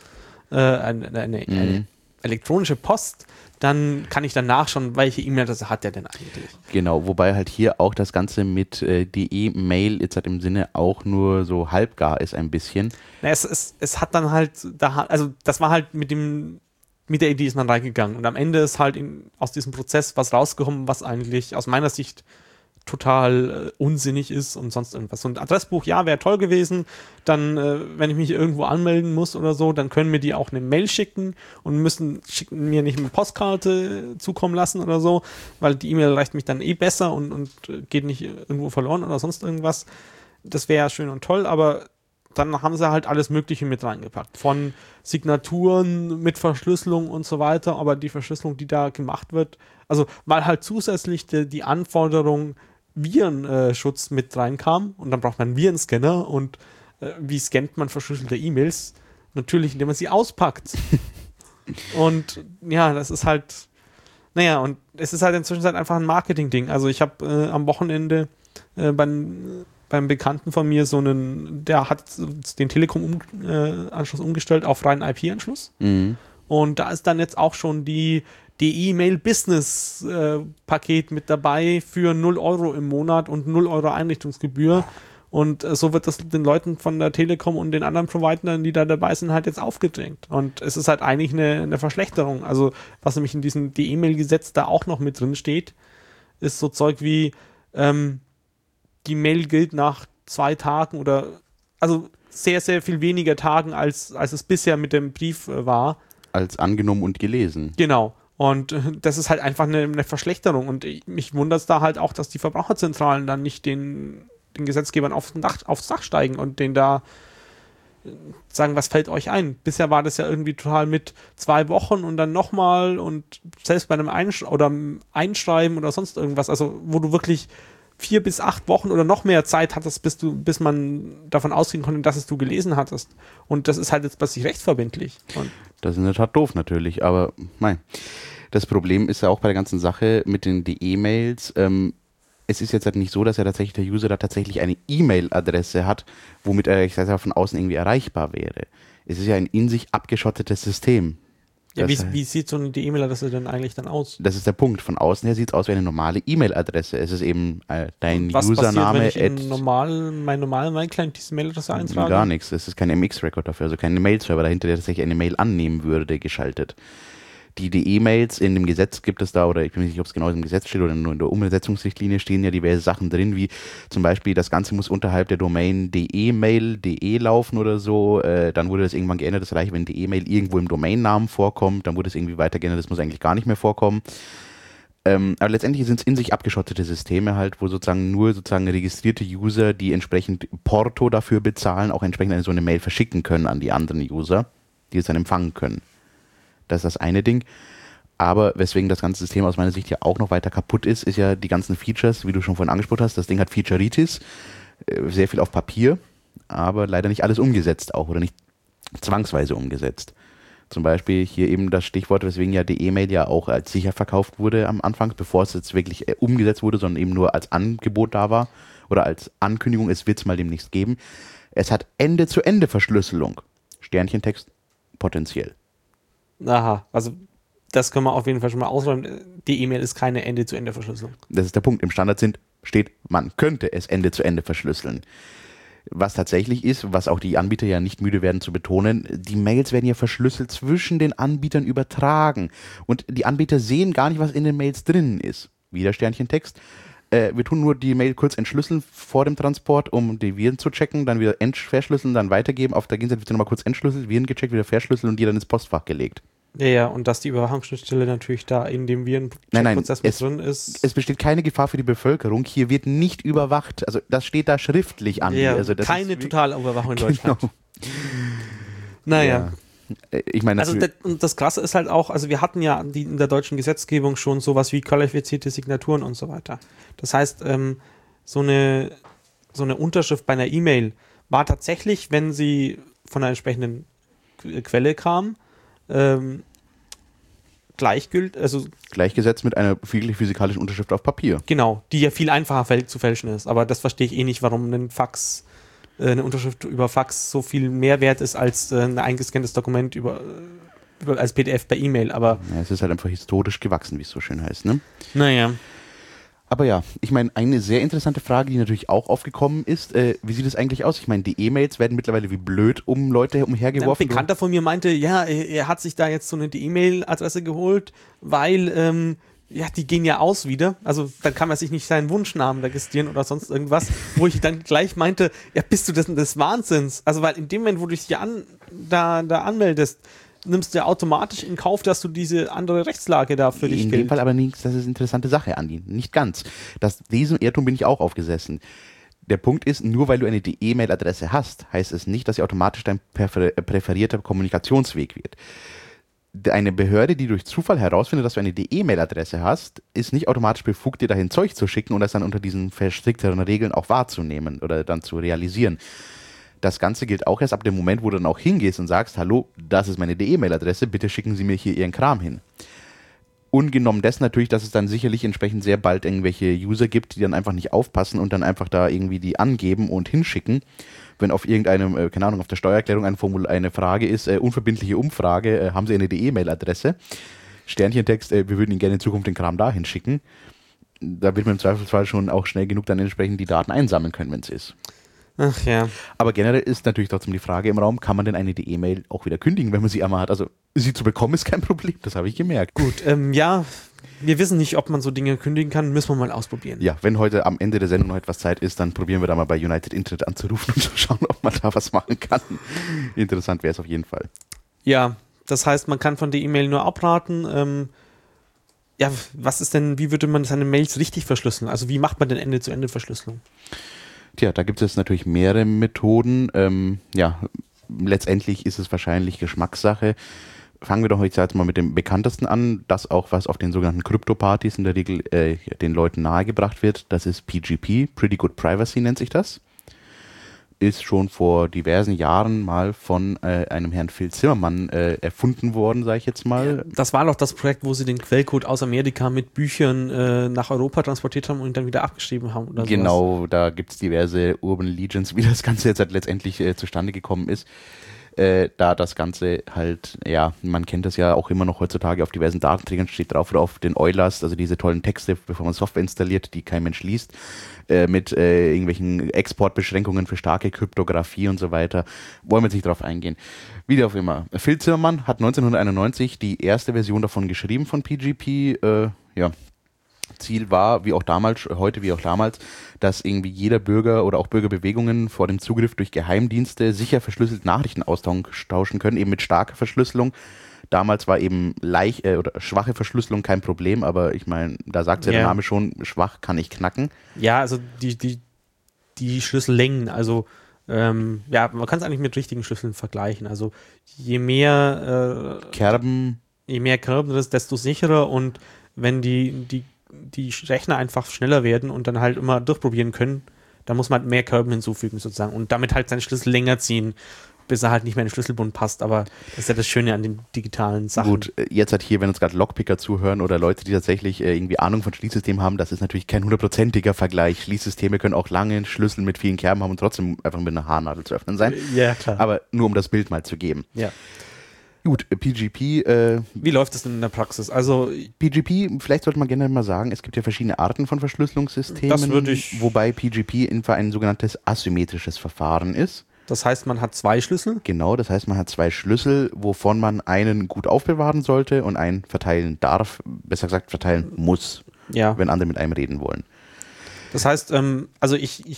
[SPEAKER 4] elektronische Post, dann kann ich danach schon, welche E-Mail-Adresse hat der denn eigentlich?
[SPEAKER 3] Genau, wobei halt hier auch das Ganze mit die E-Mail jetzt halt im Sinne auch nur so halbgar ist ein bisschen.
[SPEAKER 4] Na, es hat dann halt, also das war halt mit der Idee ist man reingegangen und am Ende ist halt aus diesem Prozess was rausgekommen, was eigentlich aus meiner Sicht total unsinnig ist und sonst irgendwas. So ein Adressbuch, ja, wäre toll gewesen. Dann, wenn ich mich irgendwo anmelden muss oder so, dann können mir die auch eine Mail schicken und schicken mir nicht eine Postkarte zukommen lassen oder so, weil die E-Mail reicht mich dann besser und geht nicht irgendwo verloren oder sonst irgendwas. Das wäre ja schön und toll, aber dann haben sie halt alles Mögliche mit reingepackt. Von Signaturen mit Verschlüsselung und so weiter, aber die Verschlüsselung, die da gemacht wird, also weil halt zusätzlich die Anforderung Virenschutz mit reinkam und dann braucht man einen Virenscanner und wie scannt man verschlüsselte E-Mails? Natürlich, indem man sie auspackt. Und ja, das ist halt, naja, und es ist halt inzwischen einfach ein Marketing-Ding. Also ich habe am Wochenende beim Bekannten von mir der hat den Telekom-Anschluss umgestellt auf reinen IP-Anschluss. Mhm. Und da ist dann jetzt auch schon die E-Mail-Business-Paket mit dabei für 0 Euro im Monat und 0 Euro Einrichtungsgebühr. Und so wird das den Leuten von der Telekom und den anderen Providern, die da dabei sind, halt jetzt aufgedrängt. Und es ist halt eigentlich eine Verschlechterung. Also was nämlich in diesem E-Mail-Gesetz da auch noch mit drin steht, ist so Zeug wie die Mail gilt nach 2 Tagen oder also sehr, sehr viel weniger Tagen, als es bisher mit dem Brief war.
[SPEAKER 3] Als angenommen und gelesen.
[SPEAKER 4] Genau. Und das ist halt einfach eine Verschlechterung. Und mich wundert es da halt auch, dass die Verbraucherzentralen dann nicht den den Gesetzgebern aufs Dach steigen und denen da sagen, was fällt euch ein? Bisher war das ja irgendwie total mit 2 Wochen und dann nochmal und selbst bei einem Einschreiben oder sonst irgendwas, also wo du wirklich 4 bis 8 Wochen oder noch mehr Zeit hattest, bis man davon ausgehen konnte, dass es du gelesen hattest. Und das ist halt jetzt plötzlich rechtsverbindlich. Und
[SPEAKER 3] das ist in der Tat doof natürlich, aber nein. Das Problem ist ja auch bei der ganzen Sache mit den E-Mails, es ist jetzt halt nicht so, dass ja tatsächlich der User da tatsächlich eine E-Mail-Adresse hat, womit er, ich sage mal, von außen irgendwie erreichbar wäre. Es ist ja ein in sich abgeschottetes System.
[SPEAKER 4] Ja, wie sieht so eine E-Mail-Adresse denn eigentlich dann aus?
[SPEAKER 3] Das ist der Punkt. Von außen her sieht es aus wie eine normale E-Mail-Adresse. Es ist eben dein
[SPEAKER 4] Was
[SPEAKER 3] Username.
[SPEAKER 4] Passiert, wenn ich mein normalen MailClient diese Mailadresse eintrage?
[SPEAKER 3] Gar nichts. Es ist kein MX-Record dafür, also kein Mail-Server dahinter, der tatsächlich eine Mail annehmen würde, geschaltet. Die E-Mails in dem Gesetz gibt es da, oder ich bin mir nicht sicher, ob es genau im Gesetz steht oder nur in der Umsetzungsrichtlinie, stehen ja diverse Sachen drin, wie zum Beispiel, das Ganze muss unterhalb der Domain de laufen oder so. Dann wurde das irgendwann geändert, das reicht, wenn de-Mail irgendwo im Domainnamen vorkommt, dann wurde es irgendwie weiter geändert, das muss eigentlich gar nicht mehr vorkommen. Aber letztendlich sind es in sich abgeschottete Systeme halt, wo sozusagen nur registrierte User, die entsprechend Porto dafür bezahlen, auch entsprechend so eine Mail verschicken können an die anderen User, die es dann empfangen können. Das ist das eine Ding. Aber weswegen das ganze System aus meiner Sicht ja auch noch weiter kaputt ist ja die ganzen Features, wie du schon vorhin angesprochen hast. Das Ding hat Featureitis, sehr viel auf Papier, aber leider nicht alles umgesetzt auch oder nicht zwangsweise umgesetzt. Zum Beispiel hier eben das Stichwort, weswegen ja die E-Mail ja auch als sicher verkauft wurde am Anfang, bevor es jetzt wirklich umgesetzt wurde, sondern eben nur als Angebot da war oder als Ankündigung, es wird es mal demnächst geben. Es hat Ende-zu-Ende-Verschlüsselung. Sternchentext potenziell.
[SPEAKER 4] Aha, also das können wir auf jeden Fall schon mal ausräumen. Die E-Mail ist keine Ende-zu-Ende-Verschlüsselung.
[SPEAKER 3] Das ist der Punkt. Im Standard steht, man könnte es Ende-zu-Ende verschlüsseln. Was tatsächlich ist, was auch die Anbieter ja nicht müde werden zu betonen, die Mails werden ja verschlüsselt zwischen den Anbietern übertragen. Und die Anbieter sehen gar nicht, was in den Mails drin ist. Wieder Sternchentext. Wir tun nur die Mail kurz entschlüsseln vor dem Transport, um die Viren zu checken, dann wieder verschlüsseln, dann weitergeben. Auf der Gegenseite wird nochmal kurz entschlüsselt, Viren gecheckt, wieder verschlüsselt und die dann ins Postfach gelegt.
[SPEAKER 4] Ja, und dass die Überwachungsschnittstelle natürlich da in dem Virenprozess mit drin ist.
[SPEAKER 3] Es besteht keine Gefahr für die Bevölkerung. Hier wird nicht überwacht. Also das steht da schriftlich an.
[SPEAKER 4] Ja,
[SPEAKER 3] also das
[SPEAKER 4] keine
[SPEAKER 3] ist
[SPEAKER 4] Totalüberwachung in Deutschland.
[SPEAKER 3] Genau.
[SPEAKER 4] Naja.
[SPEAKER 3] Ja. Ich meine,
[SPEAKER 4] also und das Krasse ist halt auch, also wir hatten ja in der deutschen Gesetzgebung schon sowas wie qualifizierte Signaturen und so weiter. Das heißt, so eine Unterschrift bei einer E-Mail war tatsächlich, wenn sie von einer entsprechenden Quelle kam,
[SPEAKER 3] gleichgesetzt mit einer physikalischen Unterschrift auf Papier.
[SPEAKER 4] Genau, die ja viel einfacher zu fälschen ist. Aber das verstehe ich eh nicht, warum eine Unterschrift über Fax so viel mehr wert ist als ein eingescanntes Dokument als PDF per E-Mail. Aber
[SPEAKER 3] ja, es ist halt einfach historisch gewachsen, wie es so schön heißt, ne?
[SPEAKER 4] Naja.
[SPEAKER 3] Aber ja, ich meine, eine sehr interessante Frage, die natürlich auch aufgekommen ist, wie sieht es eigentlich aus? Ich meine, die E-Mails werden mittlerweile wie blöd um Leute umhergeworfen.
[SPEAKER 4] Ein Bekannter von mir meinte, ja, er hat sich da jetzt so eine E-Mail-Adresse geholt, weil, die gehen ja aus wieder. Also dann kann man sich nicht seinen Wunschnamen registrieren oder sonst irgendwas, wo ich dann gleich meinte, ja, bist du des Wahnsinns? Also weil in dem Moment, wo du dich da anmeldest, nimmst du ja automatisch in Kauf, dass du diese andere Rechtslage da für dich gilt.
[SPEAKER 3] In dem Fall aber nichts, das ist eine interessante Sache, Andi. Nicht ganz. Diesem Irrtum bin ich auch aufgesessen. Der Punkt ist, nur weil du eine E-Mail-Adresse hast, heißt es nicht, dass sie automatisch dein präferierter Kommunikationsweg wird. Eine Behörde, die durch Zufall herausfindet, dass du eine E-Mail-Adresse hast, ist nicht automatisch befugt, dir dahin Zeug zu schicken und das dann unter diesen verstrickteren Regeln auch wahrzunehmen oder dann zu realisieren. Das Ganze gilt auch erst ab dem Moment, wo du dann auch hingehst und sagst, hallo, das ist meine E-Mail-Adresse, bitte schicken Sie mir hier Ihren Kram hin. Ungenommen dessen natürlich, dass es dann sicherlich entsprechend sehr bald irgendwelche User gibt, die dann einfach nicht aufpassen und dann einfach da irgendwie die angeben und hinschicken. Wenn auf irgendeinem, keine Ahnung, auf der Steuererklärung eine Frage ist, unverbindliche Umfrage, haben Sie eine E-Mail-Adresse? Sternchentext, wir würden Ihnen gerne in Zukunft den Kram da hinschicken. Da wird man im Zweifelsfall schon auch schnell genug dann entsprechend die Daten einsammeln können, wenn es ist.
[SPEAKER 4] Ach ja.
[SPEAKER 3] Aber generell ist natürlich trotzdem die Frage im Raum, kann man denn eine E-Mail auch wieder kündigen, wenn man sie einmal hat? Also sie zu bekommen ist kein Problem, das habe ich gemerkt.
[SPEAKER 4] Gut, ja, wir wissen nicht, ob man so Dinge kündigen kann, müssen wir mal ausprobieren.
[SPEAKER 3] Ja, wenn heute am Ende der Sendung noch etwas Zeit ist, dann probieren wir da mal bei United Internet anzurufen und zu schauen, ob man da was machen kann. Interessant wäre es auf jeden Fall.
[SPEAKER 4] Ja, das heißt, man kann von der E-Mail nur abraten. Ja, was ist denn, wie würde man seine Mails richtig verschlüsseln? Also wie macht man denn Ende-zu-Ende-Verschlüsselung?
[SPEAKER 3] Tja, da gibt es natürlich mehrere Methoden. Letztendlich ist es wahrscheinlich Geschmackssache. Fangen wir doch jetzt mal mit dem bekanntesten an, das auch, was auf den sogenannten Krypto-Partys in der Regel den Leuten nahegebracht wird. Das ist PGP, Pretty Good Privacy nennt sich das. Ist schon vor diversen Jahren mal von einem Herrn Phil Zimmermann erfunden worden, sage ich jetzt mal.
[SPEAKER 4] Das war doch das Projekt, wo sie den Quellcode aus Amerika mit Büchern nach Europa transportiert haben und dann wieder abgeschrieben haben. Oder
[SPEAKER 3] genau, sowas. Da gibt es diverse Urban Legends, wie das Ganze jetzt halt letztendlich zustande gekommen ist. Da das Ganze halt, ja, man kennt das ja auch immer noch heutzutage, auf diversen Datenträgern steht drauf oder auf den Eulers, also diese tollen Texte, bevor man Software installiert, die kein Mensch liest, mit irgendwelchen Exportbeschränkungen für starke Kryptographie und so weiter. Wollen wir jetzt nicht drauf eingehen. Wie auch immer. Phil Zimmermann hat 1991 die erste Version davon geschrieben von PGP, Ziel war, wie auch damals, heute wie auch damals, dass irgendwie jeder Bürger oder auch Bürgerbewegungen vor dem Zugriff durch Geheimdienste sicher verschlüsselt Nachrichten austauschen können, eben mit starker Verschlüsselung. Damals war eben oder schwache Verschlüsselung kein Problem, aber ich meine, da sagt ja der Name schon, schwach kann ich knacken.
[SPEAKER 4] Ja, also die Schlüssellängen, also man kann es eigentlich mit richtigen Schlüsseln vergleichen. Also je mehr
[SPEAKER 3] Kerben,
[SPEAKER 4] desto sicherer, und wenn die Rechner einfach schneller werden und dann halt immer durchprobieren können, dann muss man halt mehr Kerben hinzufügen sozusagen und damit halt seinen Schlüssel länger ziehen, bis er halt nicht mehr in den Schlüsselbund passt, aber das ist ja das Schöne an den digitalen Sachen.
[SPEAKER 3] Gut, jetzt halt hier, wenn uns gerade Lockpicker zuhören oder Leute, die tatsächlich irgendwie Ahnung von Schließsystemen haben, das ist natürlich kein 100%iger Vergleich. Schließsysteme können auch lange Schlüssel mit vielen Kerben haben und trotzdem einfach mit einer Haarnadel zu öffnen sein.
[SPEAKER 4] Ja, klar.
[SPEAKER 3] Aber nur um das Bild mal zu geben.
[SPEAKER 4] Ja.
[SPEAKER 3] Gut, PGP.
[SPEAKER 4] Wie läuft das denn in der Praxis? Also
[SPEAKER 3] PGP, vielleicht sollte man generell mal sagen, es gibt ja verschiedene Arten von Verschlüsselungssystemen,
[SPEAKER 4] das würde ich,
[SPEAKER 3] wobei PGP einfach ein sogenanntes asymmetrisches Verfahren ist.
[SPEAKER 4] Das heißt, man hat zwei Schlüssel?
[SPEAKER 3] Genau, das heißt, man hat zwei Schlüssel, wovon man einen gut aufbewahren sollte und einen verteilen darf, besser gesagt verteilen muss, wenn andere mit einem reden wollen.
[SPEAKER 4] Das heißt, also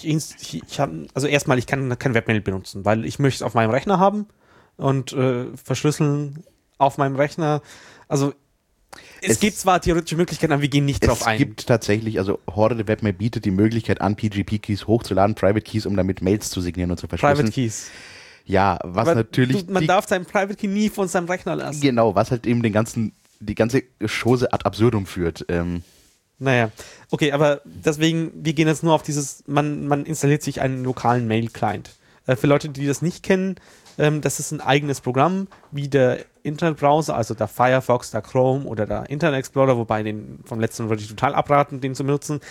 [SPEAKER 4] erstmal, ich kann kein Webmail benutzen, weil ich möchte es auf meinem Rechner haben. Und verschlüsseln auf meinem Rechner. Also es gibt zwar theoretische Möglichkeiten, aber wir gehen nicht drauf ein.
[SPEAKER 3] Es gibt tatsächlich, also Horde Webmail bietet die Möglichkeit an, PGP-Keys hochzuladen, Private Keys, um damit Mails zu signieren und zu verschlüsseln.
[SPEAKER 4] Private Keys.
[SPEAKER 3] Ja, was aber natürlich...
[SPEAKER 4] Man darf seinen Private Key nie von seinem Rechner lassen.
[SPEAKER 3] Genau, was halt eben die ganze Chose ad absurdum führt.
[SPEAKER 4] Naja, okay, aber deswegen, wir gehen jetzt nur auf dieses, man installiert sich einen lokalen Mail-Client. Für Leute, die das nicht kennen, das ist ein eigenes Programm, wie der Internetbrowser, also der Firefox, der Chrome oder der Internet Explorer, wobei den vom letzten würde ich total abraten, den zu benutzen,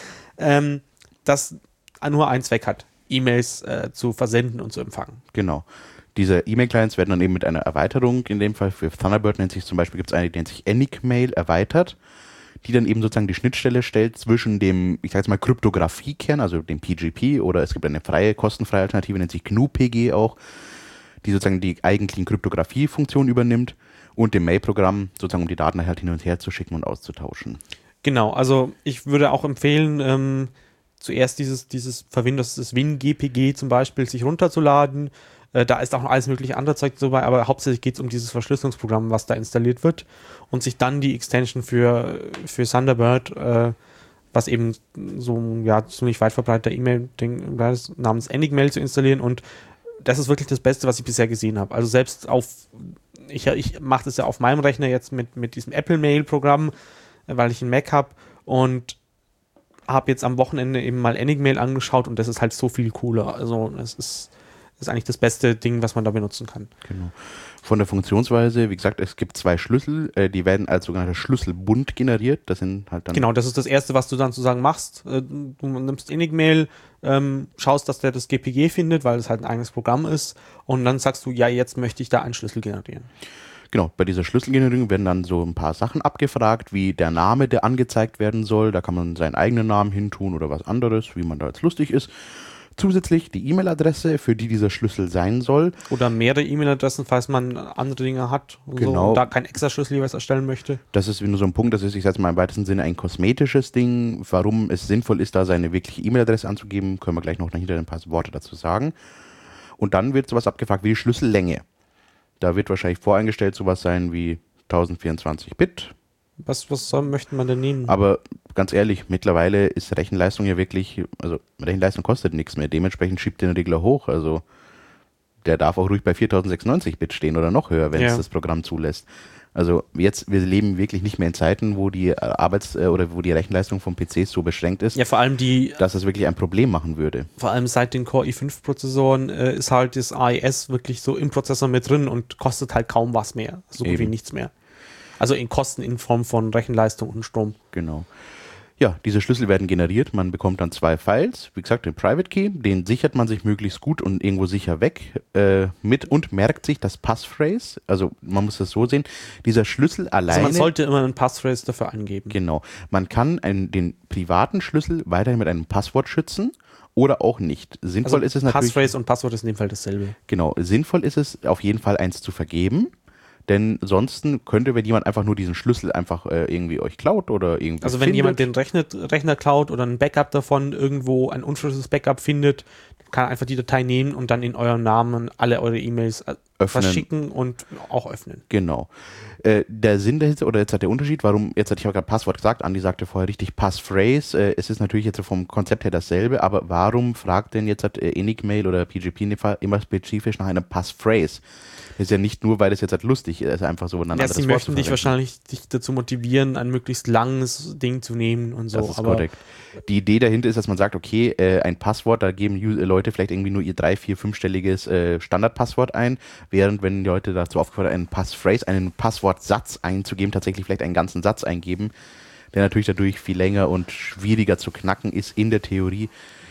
[SPEAKER 4] das nur einen Zweck hat, E-Mails zu versenden und zu empfangen.
[SPEAKER 3] Genau. Diese E-Mail-Clients werden dann eben mit einer Erweiterung, in dem Fall für Thunderbird nennt sich zum Beispiel, gibt es eine, die nennt sich Enigmail erweitert, die dann eben sozusagen die Schnittstelle stellt zwischen dem, ich sag jetzt mal, Kryptografiekern, also dem PGP, oder es gibt eine kostenfreie Alternative, nennt sich GNU-PG auch, die sozusagen die eigentlichen Kryptographie-Funktion übernimmt, und dem Mail-Programm sozusagen, um die Daten halt hin und her zu schicken und auszutauschen.
[SPEAKER 4] Genau, also ich würde auch empfehlen, zuerst dieses Verwenden, das WinGPG zum Beispiel, sich runterzuladen. Da ist auch noch alles mögliche andere Zeug dabei, aber hauptsächlich geht es um dieses Verschlüsselungsprogramm, was da installiert wird, und sich dann die Extension für Thunderbird, was eben so ein ziemlich weit verbreiteter E-Mail-Ding namens Enigmail zu installieren, und das ist wirklich das Beste, was ich bisher gesehen habe. Also selbst ich mache das ja auf meinem Rechner jetzt mit diesem Apple-Mail-Programm, weil ich einen Mac habe, und habe jetzt am Wochenende eben mal Enigmail angeschaut, und das ist halt so viel cooler. Also das ist eigentlich das beste Ding, was man da benutzen kann. Genau.
[SPEAKER 3] Von der Funktionsweise, wie gesagt, es gibt zwei Schlüssel, die werden als sogenannter Schlüsselbund generiert. Das sind halt dann.
[SPEAKER 4] Genau, das ist das Erste, was du dann sozusagen machst. Du nimmst Enigmail, schaust, dass der das GPG findet, weil es halt ein eigenes Programm ist, und dann sagst du, ja, jetzt möchte ich da einen Schlüssel generieren.
[SPEAKER 3] Genau, bei dieser Schlüsselgenerierung werden dann so ein paar Sachen abgefragt, wie der Name, der angezeigt werden soll. Da kann man seinen eigenen Namen hintun oder was anderes, wie man da jetzt lustig ist. Zusätzlich die E-Mail-Adresse, für die dieser Schlüssel sein soll.
[SPEAKER 4] Oder mehrere E-Mail-Adressen, falls man andere Dinge hat und
[SPEAKER 3] genau.
[SPEAKER 4] So, und da kein extra Schlüssel jeweils erstellen möchte.
[SPEAKER 3] Das ist nur so ein Punkt, das ist, ich sage mal im weitesten Sinne, ein kosmetisches Ding. Warum es sinnvoll ist, da seine wirkliche E-Mail-Adresse anzugeben, können wir gleich noch hinter ein paar Worte dazu sagen. Und dann wird sowas abgefragt wie die Schlüssellänge. Da wird wahrscheinlich voreingestellt sowas sein wie 1024 Bit.
[SPEAKER 4] möchten man denn nehmen?
[SPEAKER 3] Aber ganz ehrlich, mittlerweile ist Rechenleistung ja wirklich, also Rechenleistung kostet nichts mehr. Dementsprechend schiebt den Regler hoch. Also der darf auch ruhig bei 4096 Bit stehen oder noch höher, wenn es das Programm zulässt. Also wir leben wirklich nicht mehr in Zeiten, wo die wo die Rechenleistung von PCs so beschränkt ist,
[SPEAKER 4] Ja, vor allem
[SPEAKER 3] dass es wirklich ein Problem machen würde.
[SPEAKER 4] Vor allem seit den Core i5-Prozessoren ist halt das AES wirklich so im Prozessor mit drin und kostet halt kaum was mehr. So gut wie nichts mehr. Also in Kosten in Form von Rechenleistung und Strom.
[SPEAKER 3] Genau. Ja, diese Schlüssel werden generiert. Man bekommt dann 2 Files. Wie gesagt, den Private Key, den sichert man sich möglichst gut und irgendwo sicher weg mit und merkt sich das Passphrase. Also man muss das so sehen, dieser Schlüssel alleine...
[SPEAKER 4] Also man sollte immer einen Passphrase dafür angeben.
[SPEAKER 3] Genau. Man kann den privaten Schlüssel weiterhin mit einem Passwort schützen oder auch nicht. Sinnvoll ist es natürlich...
[SPEAKER 4] Passphrase und Passwort ist in dem Fall dasselbe.
[SPEAKER 3] Genau. Sinnvoll ist es auf jeden Fall, eins zu vergeben. Denn sonst könnte, wenn jemand einfach nur diesen Schlüssel einfach irgendwie euch klaut oder irgendwie
[SPEAKER 4] Also wenn jemand den Rechner klaut oder ein Backup davon irgendwo, ein unverschlüsseltes Backup findet, kann er einfach die Datei nehmen und dann in eurem Namen alle eure E-Mails verschicken und auch öffnen.
[SPEAKER 3] Genau. Der Sinn dahinter, oder jetzt hat der Unterschied, warum, ich habe gerade Passwort gesagt, Andi sagte vorher richtig Passphrase, es ist natürlich jetzt vom Konzept her dasselbe, aber warum fragt denn jetzt Enigmail oder PGP in dem Fall immer spezifisch nach einem Passphrase? Das ist ja nicht nur, weil das jetzt lustig ist, einfach so ein anderes Wort
[SPEAKER 4] sie möchten dich wahrscheinlich dazu motivieren, ein möglichst langes Ding zu nehmen und so.
[SPEAKER 3] Das ist korrekt. Die Idee dahinter ist, dass man sagt, okay, ein Passwort, da geben Leute vielleicht irgendwie nur ihr 3-, 4-, 5-stelliges Standardpasswort ein, während wenn die Leute dazu aufgefordert, einen Passphrase, einen Passwortsatz einzugeben, tatsächlich vielleicht einen ganzen Satz eingeben, der natürlich dadurch viel länger und schwieriger zu knacken ist in der Theorie.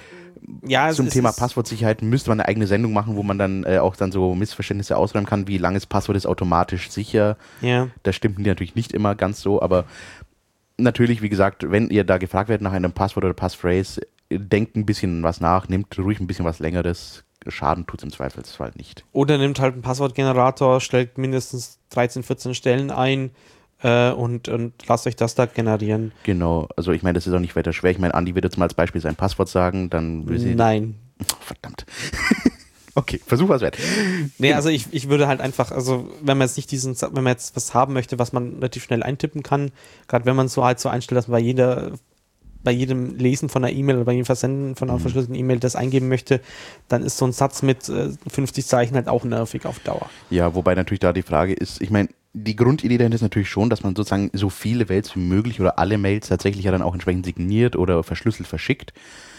[SPEAKER 4] Ja,
[SPEAKER 3] zum Thema Passwortsicherheit müsste man eine eigene Sendung machen, wo man dann auch dann so Missverständnisse ausräumen kann, wie langes Passwort ist automatisch sicher.
[SPEAKER 4] Ja.
[SPEAKER 3] Das stimmt natürlich nicht immer ganz so, aber natürlich, wie gesagt, wenn ihr da gefragt werdet nach einem Passwort oder Passphrase, denkt ein bisschen was nach, nehmt ruhig ein bisschen was Längeres. Schaden tut es im Zweifelsfall nicht.
[SPEAKER 4] Oder nimmt halt einen Passwortgenerator, stellt mindestens 13, 14 Stellen ein, und lasst euch das da generieren.
[SPEAKER 3] Genau, also ich meine, das ist auch nicht weiter schwer. Ich meine, Andi wird jetzt mal als Beispiel sein Passwort sagen, dann will sie...
[SPEAKER 4] Nein.
[SPEAKER 3] Oh, verdammt. Okay, Versuch was wert.
[SPEAKER 4] Nee, also ich würde halt einfach, also wenn man jetzt nicht wenn man jetzt was haben möchte, was man relativ schnell eintippen kann, gerade wenn man es so halt so einstellt, dass man bei jedem Lesen von einer E-Mail oder bei jedem Versenden von einer verschlüsselten E-Mail das eingeben möchte, dann ist so ein Satz mit 50 Zeichen halt auch nervig auf Dauer.
[SPEAKER 3] Ja, wobei natürlich da die Frage ist, ich meine, die Grundidee dahinter ist natürlich schon, dass man sozusagen so viele Mails wie möglich oder alle Mails tatsächlich ja dann auch entsprechend signiert oder verschlüsselt verschickt.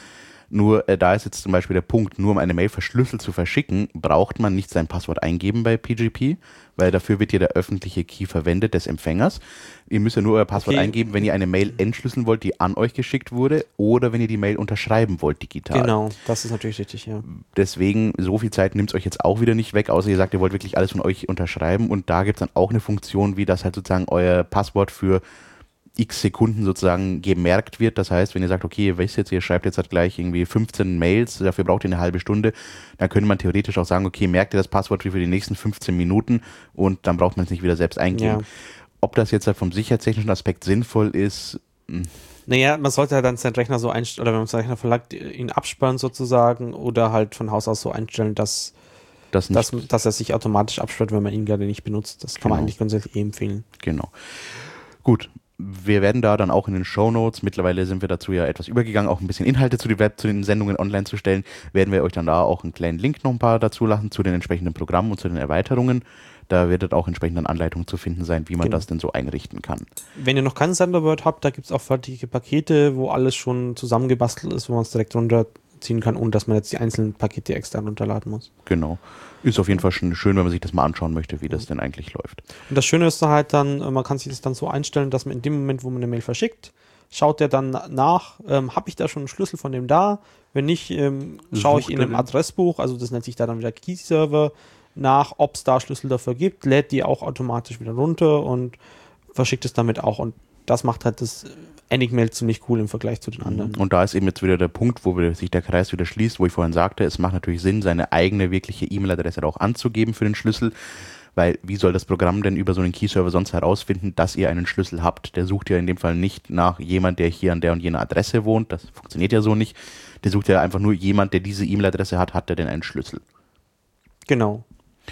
[SPEAKER 3] Nur da ist jetzt zum Beispiel der Punkt, nur um eine Mail verschlüsselt zu verschicken, braucht man nicht sein Passwort eingeben bei PGP, weil dafür wird ja der öffentliche Key verwendet des Empfängers. Ihr müsst ja nur euer Passwort eingeben, wenn ihr eine Mail entschlüsseln wollt, die an euch geschickt wurde, oder wenn ihr die Mail unterschreiben wollt digital.
[SPEAKER 4] Genau, das ist natürlich richtig, ja.
[SPEAKER 3] Deswegen, so viel Zeit nimmt es euch jetzt auch wieder nicht weg, außer ihr sagt, ihr wollt wirklich alles von euch unterschreiben, und da gibt es dann auch eine Funktion, wie das halt sozusagen euer Passwort für x Sekunden sozusagen gemerkt wird. Das heißt, wenn ihr sagt, okay, ihr wisst jetzt, ihr schreibt jetzt halt gleich irgendwie 15 Mails, dafür braucht ihr eine halbe Stunde, dann könnte man theoretisch auch sagen, okay, merkt ihr das Passwort für die nächsten 15 Minuten und dann braucht man es nicht wieder selbst eingeben. Ja. Ob das jetzt halt vom sicherheitstechnischen Aspekt sinnvoll ist?
[SPEAKER 4] Naja, man sollte halt dann seinen Rechner so einstellen, oder wenn man seinen Rechner verlangt, ihn absperren sozusagen oder halt von Haus aus so einstellen, dass er sich automatisch absperrt, wenn man ihn gerade nicht benutzt. Das kann man eigentlich grundsätzlich empfehlen.
[SPEAKER 3] Genau. Gut. Wir werden da dann auch in den Shownotes, mittlerweile sind wir dazu ja etwas übergegangen, auch ein bisschen Inhalte zu den Sendungen online zu stellen, werden wir euch dann da auch einen kleinen Link noch ein paar dazu lassen, zu den entsprechenden Programmen und zu den Erweiterungen. Da wird auch entsprechend eine Anleitung zu finden sein, wie man das denn so einrichten kann.
[SPEAKER 4] Wenn ihr noch kein Thunderbird habt, da gibt es auch fertige Pakete, wo alles schon zusammengebastelt ist, wo man es direkt runterziehen kann, ohne dass man jetzt die einzelnen Pakete extern runterladen muss. Genau.
[SPEAKER 3] Ist auf jeden Fall schon schön, wenn man sich das mal anschauen möchte, wie das denn eigentlich läuft.
[SPEAKER 4] Und das Schöne ist halt dann, man kann sich das dann so einstellen, dass man in dem Moment, wo man eine Mail verschickt, schaut der dann nach, habe ich da schon einen Schlüssel von dem da? Wenn nicht, schaue ich in einem Adressbuch, also das nennt sich da dann wieder Key-Server, nach, ob es da Schlüssel dafür gibt, lädt die auch automatisch wieder runter und verschickt es damit auch. Und das macht halt das Enigmail ziemlich cool im Vergleich zu den anderen.
[SPEAKER 3] Und da ist eben jetzt wieder der Punkt, wo sich der Kreis wieder schließt, wo ich vorhin sagte, es macht natürlich Sinn, seine eigene wirkliche E-Mail-Adresse auch anzugeben für den Schlüssel, weil wie soll das Programm denn über so einen Key-Server sonst herausfinden, dass ihr einen Schlüssel habt? Der sucht ja in dem Fall nicht nach jemand, der hier an der und jener Adresse wohnt, das funktioniert ja so nicht. Der sucht ja einfach nur jemand, der diese E-Mail-Adresse hat, hat der denn einen Schlüssel?
[SPEAKER 4] Genau.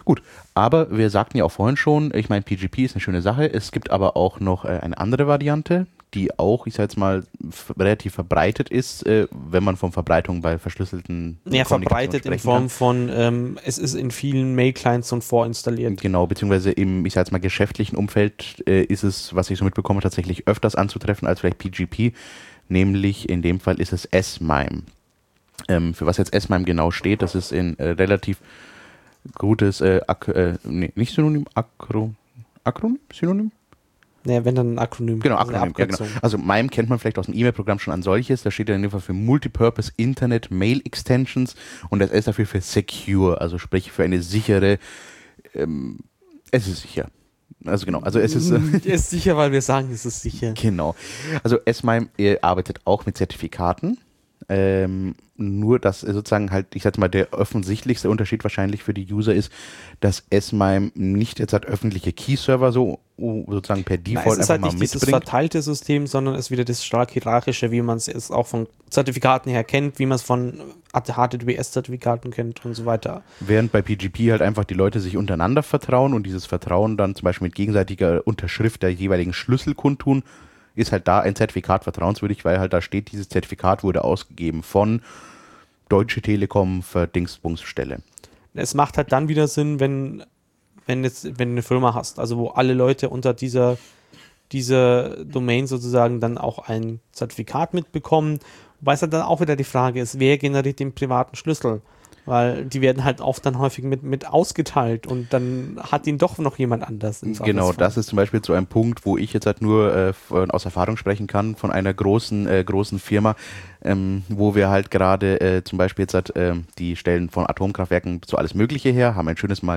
[SPEAKER 3] Gut, aber wir sagten ja auch vorhin schon, ich meine, PGP ist eine schöne Sache. Es gibt aber auch noch eine andere Variante, die auch, ich sag jetzt mal, relativ verbreitet ist, wenn man von Verbreitung bei verschlüsselten
[SPEAKER 4] verbreitet in Form von, es ist in vielen Mail-Clients und vorinstalliert.
[SPEAKER 3] Genau, beziehungsweise im, ich sag jetzt mal, geschäftlichen Umfeld ist es, was ich so mitbekomme, tatsächlich öfters anzutreffen als vielleicht PGP. Nämlich in dem Fall ist es S-MIME. Für was jetzt S-MIME genau steht, das ist ein relativ gutes, nicht Synonym, Akronym? Synonym?
[SPEAKER 4] Naja, wenn dann ein Akronym.
[SPEAKER 3] Genau, Akronym, ja, genau. Also MIME kennt man vielleicht aus dem E-Mail-Programm schon an solches. Da steht ja in dem Fall für Multipurpose Internet Mail Extensions und das S dafür für Secure, also sprich für eine sichere, es ist sicher. Also genau, also es ist...
[SPEAKER 4] Es ist sicher, weil wir sagen, es ist sicher.
[SPEAKER 3] Genau. Also S-MIME arbeitet auch mit Zertifikaten. Nur, dass sozusagen halt, ich sag mal, der offensichtlichste Unterschied wahrscheinlich für die User ist, dass S-MIME nicht jetzt halt öffentliche Key-Server sozusagen per Default
[SPEAKER 4] einfach mal mitbringt. Es ist halt nicht dieses verteilte System, sondern es ist wieder das stark hierarchische, wie man es auch von Zertifikaten her kennt, wie man es von HTTPS-Zertifikaten kennt und so weiter.
[SPEAKER 3] Während bei PGP halt einfach die Leute sich untereinander vertrauen und dieses Vertrauen dann zum Beispiel mit gegenseitiger Unterschrift der jeweiligen Schlüssel kundtun, ist halt da ein Zertifikat vertrauenswürdig, weil halt da steht, dieses Zertifikat wurde ausgegeben von Deutsche Telekom Verdingsbungsstelle.
[SPEAKER 4] Es macht halt dann wieder Sinn, wenn du eine Firma hast, also wo alle Leute unter dieser Domain sozusagen dann auch ein Zertifikat mitbekommen, wobei es halt dann auch wieder die Frage ist, wer generiert den privaten Schlüssel? Weil die werden halt oft dann häufig mit ausgeteilt und dann hat ihn doch noch jemand anders.
[SPEAKER 3] Genau, das ist zum Beispiel so ein Punkt, wo ich jetzt halt nur aus Erfahrung sprechen kann von einer großen Firma, wo wir halt gerade zum Beispiel jetzt halt die stellen von Atomkraftwerken so alles Mögliche her, haben ein schönes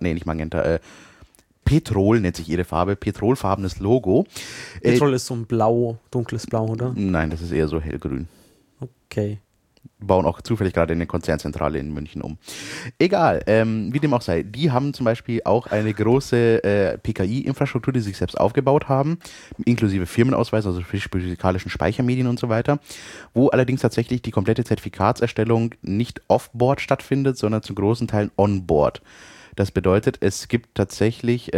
[SPEAKER 3] Petrol nennt sich ihre Farbe, petrolfarbenes Logo.
[SPEAKER 4] Petrol ist so ein blau, dunkles Blau, oder?
[SPEAKER 3] Nein, das ist eher so hellgrün.
[SPEAKER 4] Okay.
[SPEAKER 3] Bauen auch zufällig gerade eine Konzernzentrale in München um. Egal, wie dem auch sei. Die haben zum Beispiel auch eine große PKI-Infrastruktur, die sie sich selbst aufgebaut haben, inklusive Firmenausweis, also physikalischen Speichermedien und so weiter, wo allerdings tatsächlich die komplette Zertifikatserstellung nicht off-board stattfindet, sondern zu großen Teilen on-board. Das bedeutet, es gibt tatsächlich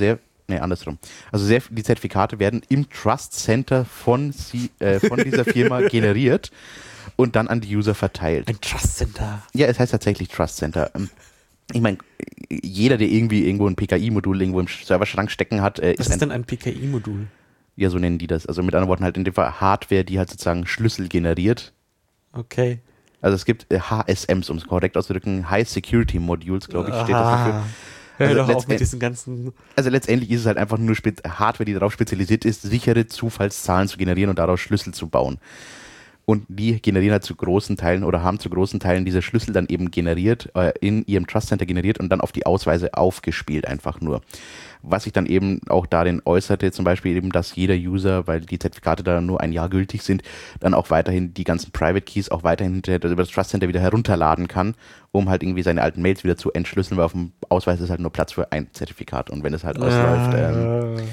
[SPEAKER 3] die Zertifikate werden im Trust Center von dieser Firma generiert und dann an die User verteilt.
[SPEAKER 4] Ein Trust Center.
[SPEAKER 3] Ja, es heißt tatsächlich Trust Center. Ich meine, jeder, der irgendwo ein PKI-Modul irgendwo im Serverschrank stecken hat,
[SPEAKER 4] Was ist denn ein PKI-Modul?
[SPEAKER 3] Ja, so nennen die das. Also mit anderen Worten halt in dem Fall Hardware, die halt sozusagen Schlüssel generiert.
[SPEAKER 4] Okay.
[SPEAKER 3] Also es gibt HSMs, um es korrekt auszudrücken, High Security Modules, glaube ich, steht das dafür.
[SPEAKER 4] Hör doch auf mit diesen ganzen...
[SPEAKER 3] Also letztendlich ist es halt einfach nur Hardware, die darauf spezialisiert ist, sichere Zufallszahlen zu generieren und daraus Schlüssel zu bauen. Und die generieren halt zu großen Teilen oder haben zu großen Teilen diese Schlüssel dann eben generiert, in ihrem Trust Center generiert und dann auf die Ausweise aufgespielt einfach nur. Was sich dann eben auch darin äußerte, zum Beispiel eben, dass jeder User, weil die Zertifikate da nur ein Jahr gültig sind, dann auch weiterhin die ganzen Private Keys auch weiterhin über das Trust Center wieder herunterladen kann, um halt irgendwie seine alten Mails wieder zu entschlüsseln, weil auf dem Ausweis ist halt nur Platz für ein Zertifikat und wenn es halt ausläuft,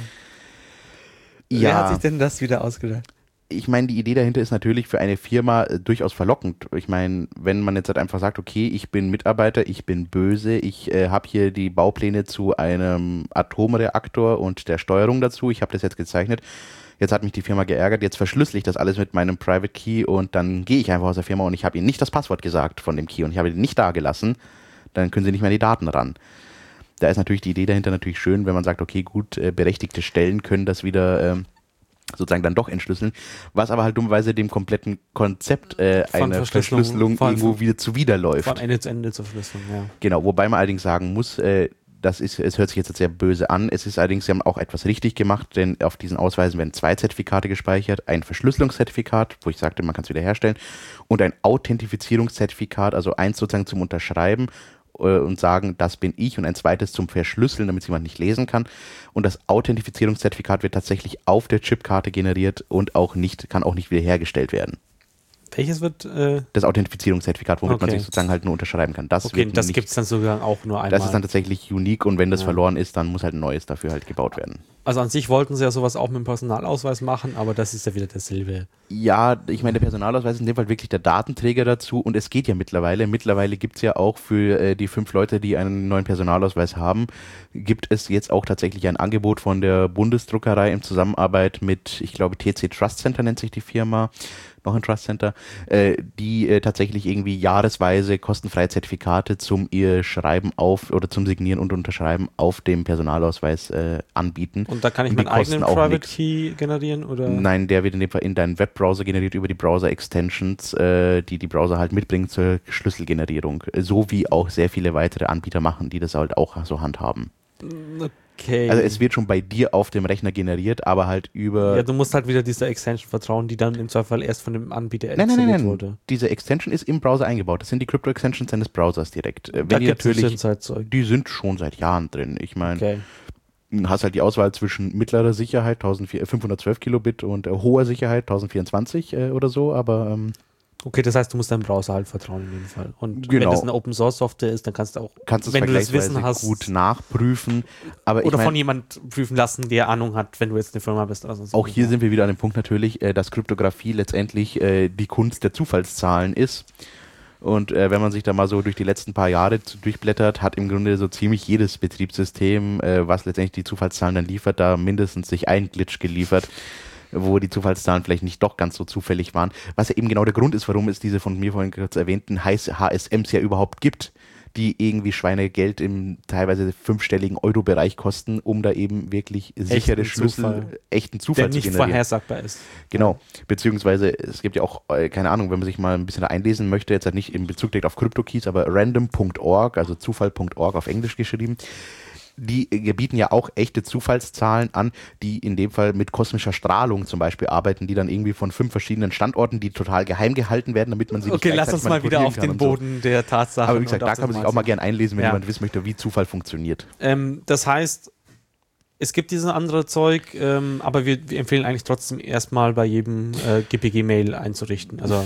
[SPEAKER 4] Wer hat sich denn das wieder ausgedacht?
[SPEAKER 3] Ich meine, die Idee dahinter ist natürlich für eine Firma durchaus verlockend. Ich meine, wenn man jetzt halt einfach sagt, okay, ich bin Mitarbeiter, ich bin böse, ich habe hier die Baupläne zu einem Atomreaktor und der Steuerung dazu, ich habe das jetzt gezeichnet, jetzt hat mich die Firma geärgert, jetzt verschlüssel ich das alles mit meinem Private Key und dann gehe ich einfach aus der Firma und ich habe ihnen nicht das Passwort gesagt von dem Key und ich habe ihn nicht da gelassen, dann können sie nicht mehr an die Daten ran. Da ist natürlich die Idee dahinter natürlich schön, wenn man sagt, okay, gut, berechtigte Stellen können das wieder... sozusagen dann doch entschlüsseln, was aber halt dummerweise dem kompletten Konzept einer Verschlüsselung irgendwo wieder zuwiderläuft.
[SPEAKER 4] Von Ende zu Ende zur Verschlüsselung, ja.
[SPEAKER 3] Genau, wobei man allerdings sagen muss, es hört sich jetzt sehr böse an, es ist allerdings, sie haben auch etwas richtig gemacht, denn auf diesen Ausweisen werden 2 Zertifikate gespeichert, ein Verschlüsselungszertifikat, wo ich sagte, man kann es wiederherstellen, und ein Authentifizierungszertifikat, also eins sozusagen zum Unterschreiben und sagen, das bin ich, und ein zweites zum Verschlüsseln, damit es jemand nicht lesen kann. Und das Authentifizierungszertifikat wird tatsächlich auf der Chipkarte generiert und kann auch nicht wiederhergestellt werden.
[SPEAKER 4] Welches wird?
[SPEAKER 3] Das Authentifizierungszertifikat, womit man
[SPEAKER 4] Okay.
[SPEAKER 3] sich sozusagen halt nur unterschreiben kann. Das
[SPEAKER 4] Okay,
[SPEAKER 3] wird
[SPEAKER 4] das
[SPEAKER 3] nicht,
[SPEAKER 4] gibt es dann sogar auch nur einmal.
[SPEAKER 3] das ist dann tatsächlich unique und wenn das
[SPEAKER 4] Ja.
[SPEAKER 3] verloren ist, dann muss halt ein neues dafür halt gebaut werden.
[SPEAKER 4] Also an sich wollten sie ja sowas auch mit dem Personalausweis machen, aber das ist ja wieder dasselbe.
[SPEAKER 3] Ja, ich meine, der Personalausweis ist in dem Fall wirklich der Datenträger dazu und es geht ja mittlerweile. Mittlerweile gibt es ja auch für die 5 Leute, die einen neuen Personalausweis haben, gibt es jetzt auch tatsächlich ein Angebot von der Bundesdruckerei in Zusammenarbeit mit, ich glaube, TC Trust Center nennt sich die Firma, noch ein Trust Center, die tatsächlich irgendwie jahresweise kostenfreie Zertifikate zum ihr Schreiben auf oder zum Signieren und Unterschreiben auf dem Personalausweis anbieten.
[SPEAKER 4] Und da kann ich
[SPEAKER 3] Und die
[SPEAKER 4] meinen eigenen
[SPEAKER 3] kosten auch
[SPEAKER 4] Private
[SPEAKER 3] nix.
[SPEAKER 4] Key generieren? Oder?
[SPEAKER 3] Nein, der wird in dem Fall in deinen Webbrowser generiert über die Browser-Extensions, die Browser halt mitbringen zur Schlüsselgenerierung. So wie auch sehr viele weitere Anbieter machen, die das halt auch so handhaben.
[SPEAKER 4] Okay.
[SPEAKER 3] Also es wird schon bei dir auf dem Rechner generiert, aber halt über...
[SPEAKER 4] ja, du musst halt wieder dieser Extension vertrauen, die dann im Zweifel erst von dem Anbieter
[SPEAKER 3] Nein.
[SPEAKER 4] wurde.
[SPEAKER 3] Diese Extension ist im Browser eingebaut. Das sind die Crypto-Extensions deines Browsers direkt.
[SPEAKER 4] Da
[SPEAKER 3] Wenn die
[SPEAKER 4] gibt es
[SPEAKER 3] natürlich,
[SPEAKER 4] Zeug.
[SPEAKER 3] die sind schon seit Jahren drin. Ich meine,
[SPEAKER 4] Okay.
[SPEAKER 3] hast halt die Auswahl zwischen mittlerer Sicherheit 512 Kilobit und hoher Sicherheit 1024 oder so, aber
[SPEAKER 4] Okay, das heißt, du musst deinem Browser halt vertrauen in dem Fall. Und
[SPEAKER 3] Genau.
[SPEAKER 4] wenn das eine Open-Source-Software ist, dann kannst du auch,
[SPEAKER 3] kannst du es
[SPEAKER 4] wenn du das
[SPEAKER 3] vergleichsweise
[SPEAKER 4] Wissen hast,
[SPEAKER 3] gut nachprüfen. Aber ich
[SPEAKER 4] oder von
[SPEAKER 3] meine,
[SPEAKER 4] jemand prüfen lassen, der Ahnung hat, wenn du jetzt eine Firma bist. Oder sonst
[SPEAKER 3] auch hier
[SPEAKER 4] irgendwas.
[SPEAKER 3] sind wir wieder an dem Punkt natürlich, dass Kryptographie letztendlich die Kunst der Zufallszahlen ist. Und wenn man sich da mal so durch die letzten paar Jahre durchblättert, hat im Grunde so ziemlich jedes Betriebssystem, was letztendlich die Zufallszahlen dann liefert, da mindestens sich ein Glitch geliefert, wo die Zufallszahlen vielleicht nicht doch ganz so zufällig waren. Was ja eben genau der Grund ist, warum es diese von mir vorhin kurz erwähnten HSMs ja überhaupt gibt, die irgendwie Schweinegeld im teilweise 5-stelligen Euro-Bereich kosten, um da eben wirklich sichere Schlüssel, echten Zufall
[SPEAKER 4] der
[SPEAKER 3] zu
[SPEAKER 4] nicht
[SPEAKER 3] generieren.
[SPEAKER 4] vorhersagbar ist.
[SPEAKER 3] Genau, beziehungsweise es gibt ja auch, keine Ahnung, wenn man sich mal ein bisschen da einlesen möchte, jetzt halt nicht in Bezug direkt auf Crypto-Keys, aber random.org, also Zufall.org auf Englisch geschrieben, die bieten ja auch echte Zufallszahlen an, die in dem Fall mit kosmischer Strahlung zum Beispiel arbeiten, die dann irgendwie von 5 verschiedenen Standorten, die total geheim gehalten werden, damit man sie
[SPEAKER 4] Okay,
[SPEAKER 3] nicht
[SPEAKER 4] lass uns mal wieder auf den Boden der Tatsachen.
[SPEAKER 3] Aber wie gesagt,
[SPEAKER 4] und
[SPEAKER 3] da
[SPEAKER 4] auf
[SPEAKER 3] kann man
[SPEAKER 4] das
[SPEAKER 3] sich auch mal
[SPEAKER 4] Maß.
[SPEAKER 3] gerne einlesen, wenn
[SPEAKER 4] Ja.
[SPEAKER 3] jemand wissen möchte, wie Zufall funktioniert.
[SPEAKER 4] Das heißt, es gibt dieses andere Zeug, aber wir empfehlen eigentlich trotzdem erstmal bei jedem GPG-Mail einzurichten. Also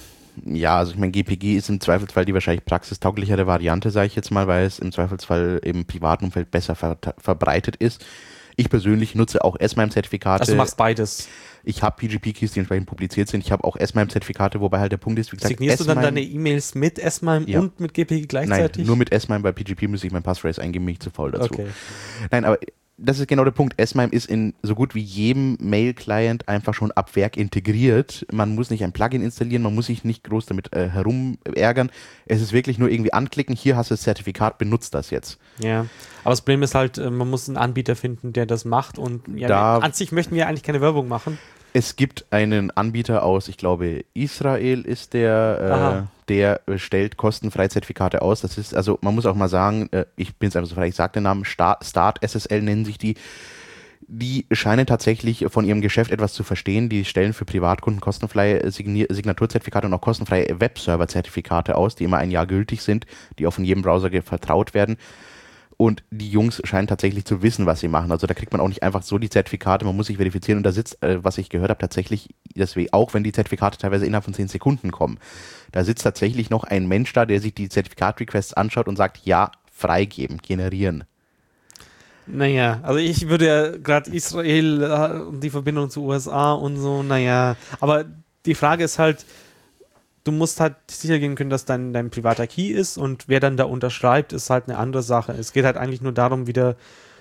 [SPEAKER 3] Ja, also ich meine, GPG ist im Zweifelsfall die wahrscheinlich praxistauglichere Variante, sage ich jetzt mal, weil es im Zweifelsfall im privaten Umfeld besser verbreitet ist. Ich persönlich nutze auch S-MIME-Zertifikate.
[SPEAKER 4] also du machst beides.
[SPEAKER 3] Ich habe PGP-Keys, die entsprechend publiziert sind. Ich habe auch S-MIME-Zertifikate, wobei halt der Punkt ist, wie gesagt,
[SPEAKER 4] Signierst du dann
[SPEAKER 3] S-MIME
[SPEAKER 4] deine E-Mails mit S-MIME
[SPEAKER 3] Ja.
[SPEAKER 4] und mit GPG gleichzeitig?
[SPEAKER 3] Nein, nur mit S-MIME. Bei PGP muss ich mein Passphrase eingeben, bin ich zu faul dazu.
[SPEAKER 4] Okay.
[SPEAKER 3] Nein, aber das ist genau der Punkt. S-MIME ist in so gut wie jedem Mail-Client einfach schon ab Werk integriert. Man muss nicht ein Plugin installieren, man muss sich nicht groß damit herumärgern. Es ist wirklich nur irgendwie anklicken, hier hast du das Zertifikat, benutzt das jetzt.
[SPEAKER 4] Ja, aber das Problem ist halt, man muss einen Anbieter finden, der das macht und ja,
[SPEAKER 3] Da-
[SPEAKER 4] an sich möchten wir eigentlich keine Werbung machen.
[SPEAKER 3] Es gibt einen Anbieter aus, ich glaube, Israel ist der, der stellt kostenfreie Zertifikate aus. Das ist, also man muss auch mal sagen, ich bin jetzt einfach so frei, ich sage den Namen, Start SSL nennen sich die. Die scheinen tatsächlich von ihrem Geschäft etwas zu verstehen. Die stellen für Privatkunden kostenfreie Signaturzertifikate und auch kostenfreie Webserver-Zertifikate aus, die immer ein Jahr gültig sind, die auch von jedem Browser vertraut werden. Und die Jungs scheinen tatsächlich zu wissen, was sie machen. Also da kriegt man auch nicht einfach so die Zertifikate, man muss sich verifizieren. Und da sitzt, was ich gehört habe, tatsächlich, deswegen, auch wenn die Zertifikate teilweise innerhalb von 10 Sekunden kommen, da sitzt tatsächlich noch ein Mensch da, der sich die Zertifikat-Requests anschaut und sagt, ja, freigeben, generieren.
[SPEAKER 4] Naja, also ich würde ja gerade Israel und die Verbindung zu USA und so, naja, aber die Frage ist halt, du musst halt sicher gehen können, dass dein privater Key ist und wer dann da unterschreibt, ist halt eine andere Sache. Es geht halt eigentlich nur darum, wieder,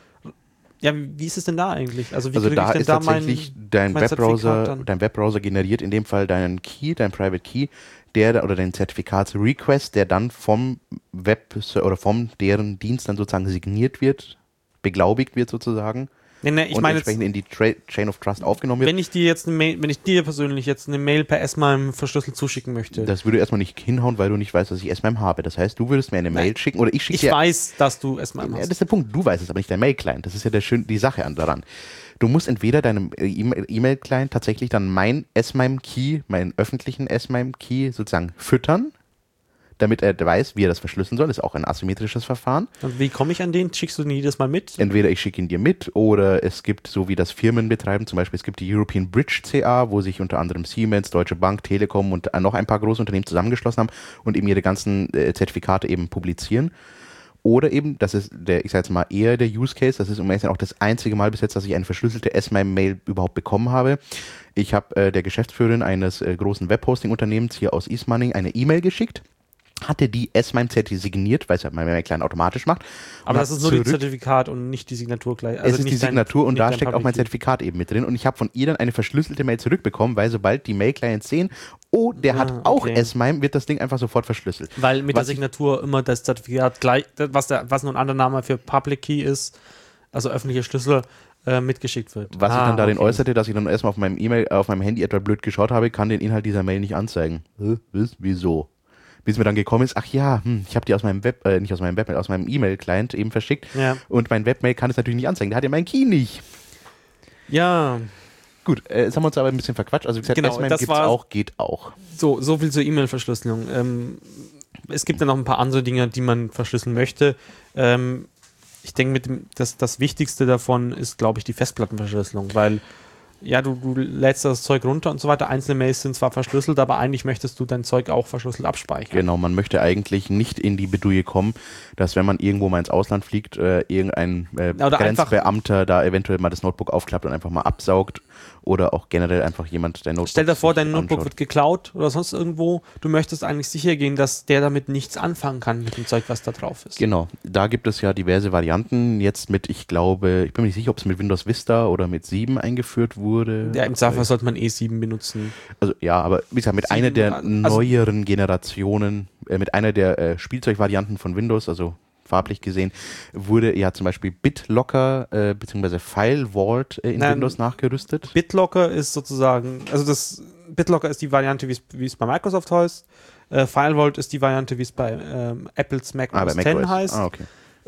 [SPEAKER 4] ja, wie ist es denn da eigentlich? Also wie
[SPEAKER 3] Also
[SPEAKER 4] kriege
[SPEAKER 3] da
[SPEAKER 4] ich denn
[SPEAKER 3] ist
[SPEAKER 4] da
[SPEAKER 3] tatsächlich
[SPEAKER 4] mein Zertifikat dann?
[SPEAKER 3] dein Webbrowser generiert in dem Fall deinen Key, dein Private Key, der oder dein Zertifikatsrequest, der dann vom Web oder vom deren Dienst dann sozusagen signiert wird, beglaubigt wird sozusagen
[SPEAKER 4] Nee, ich
[SPEAKER 3] und
[SPEAKER 4] meine jetzt,
[SPEAKER 3] entsprechend in die Chain of Trust aufgenommen wird.
[SPEAKER 4] wenn ich dir jetzt eine Mail, wenn ich dir persönlich jetzt eine Mail per S-MIME verschlüsselt zuschicken möchte.
[SPEAKER 3] Das würde erstmal nicht hinhauen, weil du nicht weißt, dass ich S-MIME habe. Das heißt, du würdest mir eine Mail schicken oder ich schicke
[SPEAKER 4] Ich
[SPEAKER 3] dir.
[SPEAKER 4] weiß, dass du S-MIME
[SPEAKER 3] Ja, das
[SPEAKER 4] hast.
[SPEAKER 3] ist der Punkt. Du weißt es, aber nicht dein Mail-Client. Das ist ja die Sache daran. Du musst entweder deinem E-Mail-Client tatsächlich dann mein S-MIME-Key, meinen öffentlichen S-MIME-Key sozusagen füttern, damit er weiß, wie er das verschlüsseln soll. Ist auch ein asymmetrisches Verfahren.
[SPEAKER 4] Und wie komme ich an den? Schickst du den jedes Mal mit?
[SPEAKER 3] Entweder ich schicke ihn dir mit oder es gibt, so wie das Firmen betreiben, zum Beispiel es gibt die European Bridge CA, wo sich unter anderem Siemens, Deutsche Bank, Telekom und noch ein paar große Unternehmen zusammengeschlossen haben und eben ihre ganzen Zertifikate eben publizieren. Oder eben, das ist ich sage jetzt mal eher der Use Case, das ist um ehrlich zu sein auch das einzige Mal bis jetzt, dass ich eine verschlüsselte S-MIME-Mail überhaupt bekommen habe. Ich habe der Geschäftsführerin eines großen Webhosting-Unternehmens hier aus Ismaning eine E-Mail geschickt, hatte die S-MIME-Zerti signiert, weil es ja mein Client automatisch macht.
[SPEAKER 4] Aber das ist nur das Zertifikat und nicht die Signatur gleich.
[SPEAKER 3] Also es ist die Signatur und da steckt auch mein Zertifikat eben mit drin. Und ich habe von ihr dann eine verschlüsselte Mail zurückbekommen, weil sobald die Mail-Clients sehen, oh, der hat auch S-MIME, wird das Ding einfach sofort verschlüsselt.
[SPEAKER 4] Weil mit der Signatur immer das Zertifikat gleich, was nur ein anderer Name für Public Key ist, also öffentlicher Schlüssel, mitgeschickt wird.
[SPEAKER 3] Was ich dann darin äußerte, dass ich dann erstmal auf meinem Handy etwa blöd geschaut habe, kann den Inhalt dieser Mail nicht anzeigen. Wieso? Bis mir dann gekommen ist, ach ja, ich habe die aus meinem aus meinem E-Mail-Client eben verschickt und mein Webmail kann es natürlich nicht anzeigen, der hat ja meinen Key nicht.
[SPEAKER 4] Ja.
[SPEAKER 3] Gut, jetzt haben wir uns aber ein bisschen verquatscht, also wie gesagt,
[SPEAKER 4] genau,
[SPEAKER 3] S-MIME gibt's auch, geht auch.
[SPEAKER 4] So viel zur E-Mail-Verschlüsselung. Es gibt ja noch ein paar andere Dinge, die man verschlüsseln möchte. Ich denke, das Wichtigste davon ist, glaube ich, die Festplattenverschlüsselung, weil ja, du lädst das Zeug runter und so weiter. Einzelne Mails sind zwar verschlüsselt, aber eigentlich möchtest du dein Zeug auch verschlüsselt abspeichern.
[SPEAKER 3] Genau, man möchte eigentlich nicht in die Bedouille kommen, dass wenn man irgendwo mal ins Ausland fliegt, irgendein Grenzbeamter da eventuell mal das Notebook aufklappt und einfach mal absaugt oder auch generell einfach jemand dein Notebook
[SPEAKER 4] Stell dir vor, dein Notebook
[SPEAKER 3] anschaut.
[SPEAKER 4] wird geklaut oder sonst irgendwo. Du möchtest eigentlich sicher gehen, dass der damit nichts anfangen kann mit dem Zeug, was da drauf ist.
[SPEAKER 3] Genau, da gibt es ja diverse Varianten. Jetzt ich bin mir nicht sicher, ob es mit Windows Vista oder mit 7 eingeführt wurde.
[SPEAKER 4] Ja, im Zweifel sollte man E7 benutzen.
[SPEAKER 3] Also ja, aber wie gesagt, mit einer der neueren Generationen, mit einer der Spielzeugvarianten von Windows, also farblich gesehen, wurde ja zum Beispiel BitLocker bzw. FileVault in Windows nachgerüstet.
[SPEAKER 4] BitLocker ist sozusagen, BitLocker ist die Variante, wie es bei Microsoft heißt. FileVault ist die Variante, wie es bei Apples Mac OS X heißt.
[SPEAKER 3] Okay.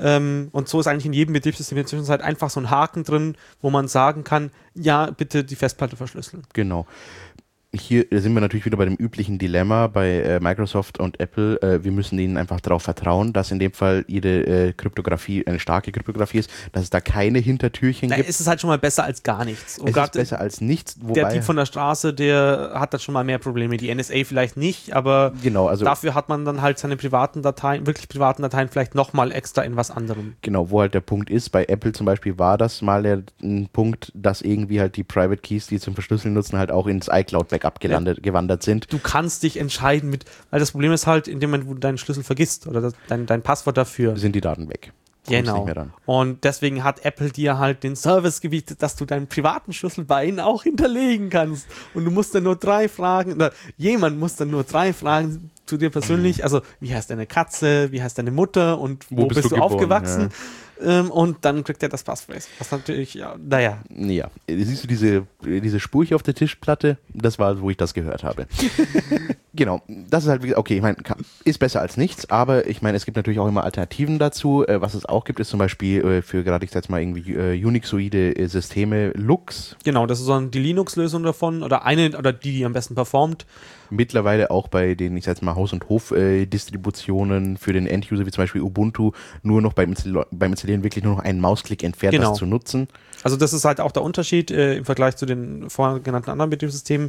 [SPEAKER 4] Und so ist eigentlich in jedem Betriebssystem in der Zwischenzeit einfach so ein Haken drin, wo man sagen kann, ja, bitte die Festplatte verschlüsseln.
[SPEAKER 3] Genau. Hier sind wir natürlich wieder bei dem üblichen Dilemma bei Microsoft und Apple. Wir müssen ihnen einfach darauf vertrauen, dass in dem Fall ihre Kryptographie eine starke Kryptographie ist, dass es da keine Hintertürchen gibt.
[SPEAKER 4] Es ist halt schon mal besser als gar nichts. Und
[SPEAKER 3] es ist besser als nichts.
[SPEAKER 4] Der Typ von der Straße, der hat da schon mal mehr Probleme. Die NSA vielleicht nicht, aber
[SPEAKER 3] genau, also
[SPEAKER 4] dafür hat man dann halt seine wirklich privaten Dateien vielleicht nochmal extra in was anderem.
[SPEAKER 3] Genau, wo halt der Punkt ist, bei Apple zum Beispiel war das mal ein Punkt, dass irgendwie halt die Private Keys, die zum Verschlüsseln nutzen, halt auch ins iCloud-Backup gewandert sind.
[SPEAKER 4] Du kannst dich entscheiden weil das Problem ist halt, in dem Moment, wo du deinen Schlüssel vergisst oder dein Passwort dafür.
[SPEAKER 3] Sind die Daten weg.
[SPEAKER 4] Genau. Und deswegen hat Apple dir halt den Service gebietet, dass du deinen privaten Schlüssel bei ihnen auch hinterlegen kannst. Und du musst dann nur 3 Fragen, oder jemand muss dann nur 3 Fragen zu dir persönlich, also wie heißt deine Katze, wie heißt deine Mutter und wo bist du geboren, aufgewachsen? Ja. Und dann kriegt er das Passwort. Was natürlich, naja.
[SPEAKER 3] Ja, siehst du diese Spur hier auf der Tischplatte? Das war, wo ich das gehört habe. Genau, das ist halt, okay, ich meine, ist besser als nichts, aber ich meine, es gibt natürlich auch immer Alternativen dazu. Was es auch gibt, ist zum Beispiel für gerade, ich sag jetzt mal irgendwie Unixoide Systeme Lux.
[SPEAKER 4] Genau, das ist so die Linux-Lösung davon oder die am besten performt.
[SPEAKER 3] Mittlerweile auch bei den, ich sag jetzt mal, Haus- und Hof-Distributionen für den End-User, wie zum Beispiel Ubuntu, nur noch beim Installieren wirklich nur noch einen Mausklick entfernt, das zu nutzen. Also
[SPEAKER 4] das ist halt auch der Unterschied im Vergleich zu den vorher genannten anderen Betriebssystemen.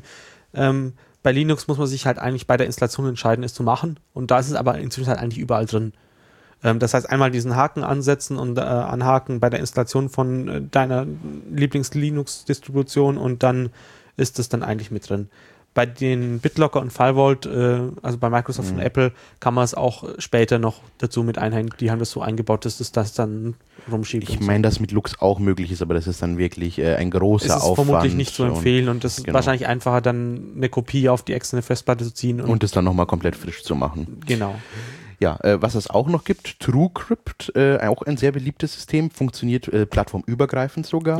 [SPEAKER 4] Bei Linux muss man sich halt eigentlich bei der Installation entscheiden, es zu machen. Und da ist es aber inzwischen halt eigentlich überall drin. Das heißt, einmal diesen Haken ansetzen und anhaken bei der Installation von deiner Lieblings-Linux-Distribution und dann ist es dann eigentlich mit drin. Bei den BitLocker und FileVault, also bei Microsoft und Apple, kann man es auch später noch dazu mit einhängen. Die haben das so eingebaut, dass das dann rumschiebt.
[SPEAKER 3] Ich meine, dass mit Lux auch möglich ist, aber das ist dann wirklich ein großer Aufwand.
[SPEAKER 4] Es ist vermutlich nicht zu empfehlen und es ist wahrscheinlich einfacher, dann eine Kopie auf die externe Festplatte zu ziehen.
[SPEAKER 3] Und es dann nochmal komplett frisch zu machen.
[SPEAKER 4] Genau.
[SPEAKER 3] Ja, was es auch noch gibt, TrueCrypt, auch ein sehr beliebtes System, funktioniert plattformübergreifend sogar,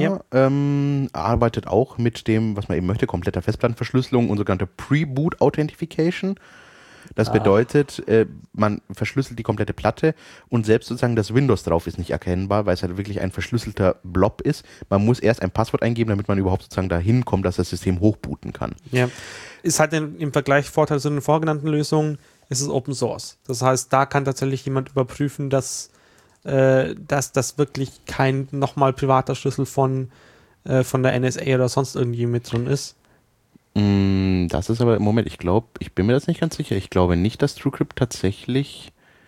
[SPEAKER 3] arbeitet auch mit dem, was man eben möchte, kompletter Festplattenverschlüsselung und sogenannte Pre-Boot Authentication. Das bedeutet, man verschlüsselt die komplette Platte und selbst sozusagen das Windows drauf ist nicht erkennbar, weil es halt wirklich ein verschlüsselter Blob ist. Man muss erst ein Passwort eingeben, damit man überhaupt sozusagen dahin kommt, dass das System hochbooten kann.
[SPEAKER 4] Ja, ist halt im Vergleich Vorteil zu den vorgenannten Lösungen. ist es Open Source. Das heißt, da kann tatsächlich jemand überprüfen, dass das wirklich kein nochmal privater Schlüssel von der NSA oder sonst irgendwie mit drin ist.
[SPEAKER 3] Das ist aber im Moment, ich bin mir das nicht ganz sicher. Ich glaube nicht, dass TrueCrypt tatsächlich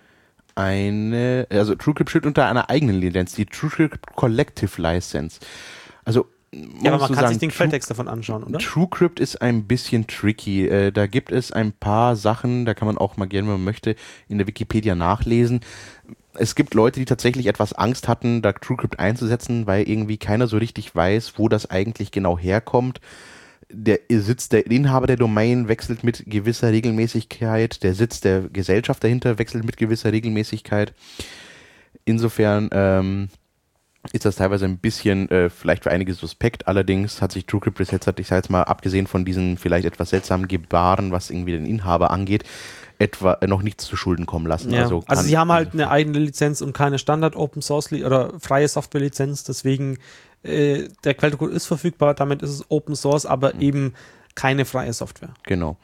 [SPEAKER 3] TrueCrypt steht unter einer eigenen Lizenz, die TrueCrypt Collective License. Also,
[SPEAKER 4] aber man kann sich den Quelltext davon anschauen, oder?
[SPEAKER 3] TrueCrypt ist ein bisschen tricky. Da gibt es ein paar Sachen, da kann man auch mal gerne, wenn man möchte, in der Wikipedia nachlesen. Es gibt Leute, die tatsächlich etwas Angst hatten, da TrueCrypt einzusetzen, weil irgendwie keiner so richtig weiß, wo das eigentlich genau herkommt. Der Inhaber der Domain wechselt mit gewisser Regelmäßigkeit, der Sitz der Gesellschaft dahinter wechselt mit gewisser Regelmäßigkeit. Insofern ist das teilweise ein bisschen vielleicht für einige suspekt, allerdings hat sich TrueCrypt bis jetzt, ich sage jetzt mal, abgesehen von diesen vielleicht etwas seltsamen Gebaren, was irgendwie den Inhaber angeht, noch nichts zu Schulden kommen lassen.
[SPEAKER 4] Ja. Also sie haben halt eine eigene Lizenz und keine Standard-Open-Source oder freie Software-Lizenz, deswegen der Quellcode ist verfügbar, damit ist es Open Source, aber eben keine freie Software.
[SPEAKER 3] Genau.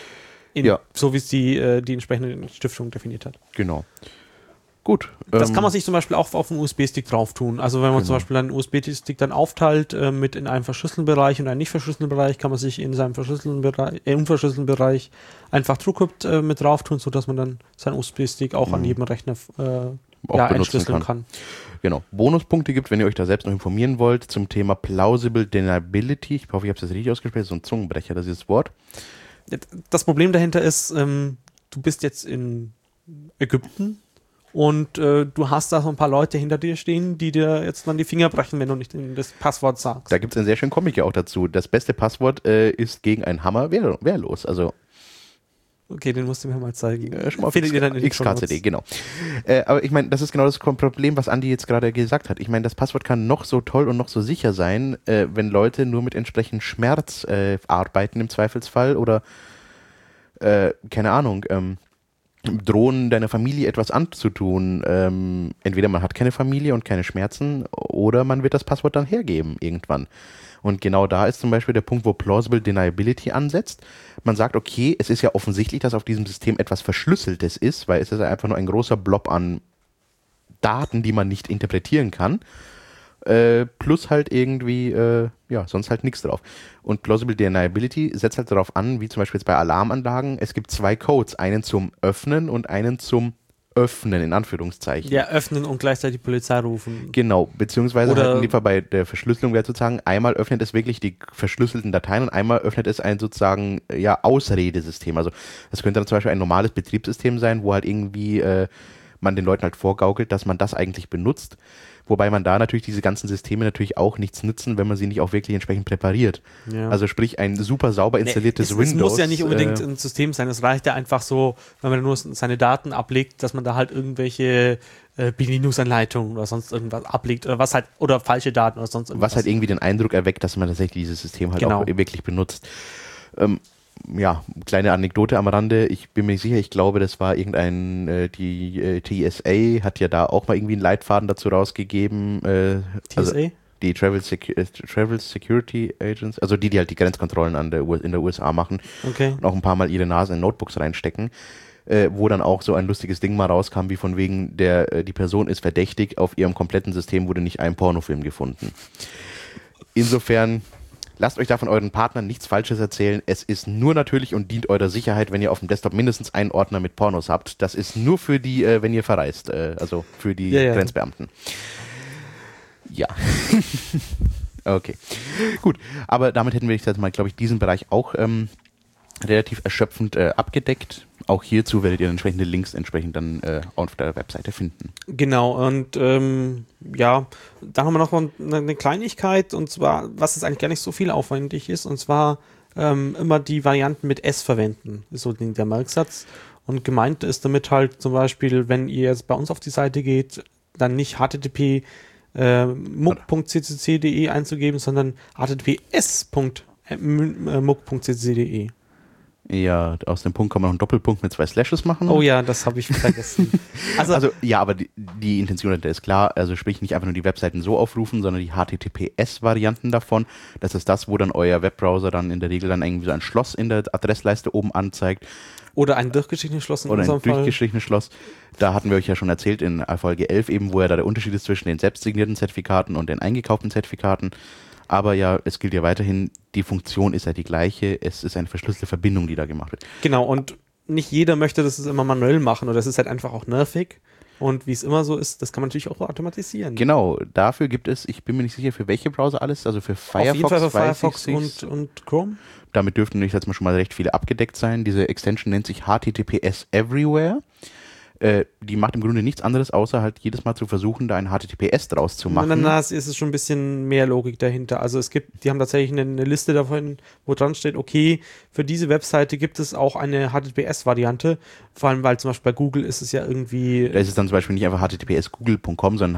[SPEAKER 4] So wie es die entsprechende Stiftung definiert hat.
[SPEAKER 3] Genau. Gut.
[SPEAKER 4] Das kann man sich zum Beispiel auch auf einen USB-Stick drauf tun. Also wenn man zum Beispiel einen USB-Stick dann aufteilt mit in einen verschlüsselten Bereich und einen nicht verschlüsselten Bereich, kann man sich in seinem unverschlüsselten Bereich einfach TrueCrypt mit drauf tun, sodass man dann seinen USB-Stick auch an jedem Rechner entschlüsseln kann.
[SPEAKER 3] Genau. Bonuspunkte gibt, wenn ihr euch da selbst noch informieren wollt, zum Thema Plausible Deniability. Ich hoffe, ich habe es jetzt richtig ausgesprochen. So ein Zungenbrecher, das ist das Wort.
[SPEAKER 4] Das Problem dahinter ist, du bist jetzt in Ägypten und du hast da so ein paar Leute hinter dir stehen, die dir jetzt dann die Finger brechen, wenn du nicht das Passwort sagst.
[SPEAKER 3] Da gibt es einen sehr schönen Comic ja auch dazu. Das beste Passwort ist gegen einen Hammer wehrlos. Also
[SPEAKER 4] okay, den musst du mir mal zeigen.
[SPEAKER 3] Schon mal auf
[SPEAKER 4] Findet ihr dann in
[SPEAKER 3] XKCD, genau. Aber ich meine, das ist genau das Problem, was Andi jetzt gerade gesagt hat. Ich meine, das Passwort kann noch so toll und noch so sicher sein, wenn Leute nur mit entsprechend Schmerz arbeiten im Zweifelsfall oder keine Ahnung, drohen, deiner Familie etwas anzutun. Entweder man hat keine Familie und keine Schmerzen oder man wird das Passwort dann hergeben irgendwann. Und genau da ist zum Beispiel der Punkt, wo Plausible Deniability ansetzt. Man sagt, okay, es ist ja offensichtlich, dass auf diesem System etwas Verschlüsseltes ist, weil es ist einfach nur ein großer Blob an Daten, die man nicht interpretieren kann. Plus halt irgendwie, sonst halt nichts drauf. Und Plausible Deniability setzt halt darauf an, wie zum Beispiel jetzt bei Alarmanlagen, es gibt 2 Codes, einen zum Öffnen und einen zum Öffnen, in Anführungszeichen.
[SPEAKER 4] Ja, öffnen und gleichzeitig die Polizei rufen.
[SPEAKER 3] Genau, beziehungsweise halt in dem Fall bei der Verschlüsselung wäre sozusagen, einmal öffnet es wirklich die verschlüsselten Dateien und einmal öffnet es ein sozusagen, Ausredesystem. Also das könnte dann zum Beispiel ein normales Betriebssystem sein, wo halt irgendwie man den Leuten halt vorgaukelt, dass man das eigentlich benutzt. Wobei man da natürlich diese ganzen Systeme natürlich auch nichts nützen, wenn man sie nicht auch wirklich entsprechend präpariert. Ja. Also sprich ein super sauber installiertes Windows.
[SPEAKER 4] Es muss ja nicht unbedingt ein System sein, es reicht ja einfach so, wenn man nur seine Daten ablegt, dass man da halt irgendwelche Bedienungsanleitungen oder sonst irgendwas ablegt oder falsche Daten oder sonst irgendwas.
[SPEAKER 3] Was halt irgendwie den Eindruck erweckt, dass man tatsächlich dieses System halt auch wirklich benutzt. Kleine Anekdote am Rande, ich bin mir nicht sicher, ich glaube, das war die TSA hat ja da auch mal irgendwie einen Leitfaden dazu rausgegeben.
[SPEAKER 4] TSA?
[SPEAKER 3] Also die Travel Security Agents, also die halt die Grenzkontrollen in der USA machen und auch ein paar Mal ihre Nasen in Notebooks reinstecken, wo dann auch so ein lustiges Ding mal rauskam, wie von wegen, die Person ist verdächtig, auf ihrem kompletten System wurde nicht ein Pornofilm gefunden. Insofern lasst euch da von euren Partnern nichts Falsches erzählen. Es ist nur natürlich und dient eurer Sicherheit, wenn ihr auf dem Desktop mindestens einen Ordner mit Pornos habt. Das ist nur für die, wenn ihr verreist, also für die Grenzbeamten. Ja. Okay. Gut, aber damit hätten wir jetzt mal, glaube ich, diesen Bereich auch relativ erschöpfend abgedeckt. Auch hierzu werdet ihr entsprechende Links dann auf der Webseite finden.
[SPEAKER 4] Genau, und dann haben wir noch eine Kleinigkeit, und zwar, was jetzt eigentlich gar nicht so viel aufwendig ist, und zwar immer die Varianten mit S verwenden, ist so der Merksatz. Und gemeint ist damit halt zum Beispiel, wenn ihr jetzt bei uns auf die Seite geht, dann nicht http muck.ccc.de einzugeben, sondern https.muck.ccc.de.
[SPEAKER 3] Ja, aus dem Punkt kann man noch einen Doppelpunkt mit 2 Slashes machen.
[SPEAKER 4] Oh ja, das habe ich vergessen.
[SPEAKER 3] Also ja, aber die Intention dahinter ist klar, also sprich nicht einfach nur die Webseiten so aufrufen, sondern die HTTPS-Varianten davon. Das ist das, wo dann euer Webbrowser dann in der Regel dann irgendwie so ein Schloss in der Adressleiste oben anzeigt.
[SPEAKER 4] Oder ein durchgestrichenes Schloss in
[SPEAKER 3] Oder
[SPEAKER 4] unserem
[SPEAKER 3] ein
[SPEAKER 4] Fall.
[SPEAKER 3] durchgestrichenes Schloss. Da hatten wir euch ja schon erzählt in Folge 11 eben, wo ja da der Unterschied ist zwischen den selbstsignierten Zertifikaten und den eingekauften Zertifikaten. Aber ja, es gilt ja weiterhin, die Funktion ist ja die gleiche. Es ist eine verschlüsselte Verbindung, die da gemacht wird.
[SPEAKER 4] Genau, und nicht jeder möchte das immer manuell machen oder das ist halt einfach auch nervig. Und wie es immer so ist, das kann man natürlich auch automatisieren.
[SPEAKER 3] Genau, dafür gibt es, ich bin mir nicht sicher, für welche Browser alles, also für Firefox.
[SPEAKER 4] Auf jeden Fall für
[SPEAKER 3] weiß
[SPEAKER 4] Firefox
[SPEAKER 3] ich's.
[SPEAKER 4] und Chrome.
[SPEAKER 3] Damit dürften jetzt mal schon mal recht viele abgedeckt sein. Diese Extension nennt sich HTTPS Everywhere. Die macht im Grunde nichts anderes, außer halt jedes Mal zu versuchen, da ein HTTPS draus zu machen.
[SPEAKER 4] Na, es ist schon ein bisschen mehr Logik dahinter. Also die haben tatsächlich eine Liste davon, wo dran steht, okay, für diese Webseite gibt es auch eine HTTPS-Variante. Vor allem, weil zum Beispiel bei Google ist es ja irgendwie...
[SPEAKER 3] Da ist es dann zum Beispiel nicht einfach https://google.com, sondern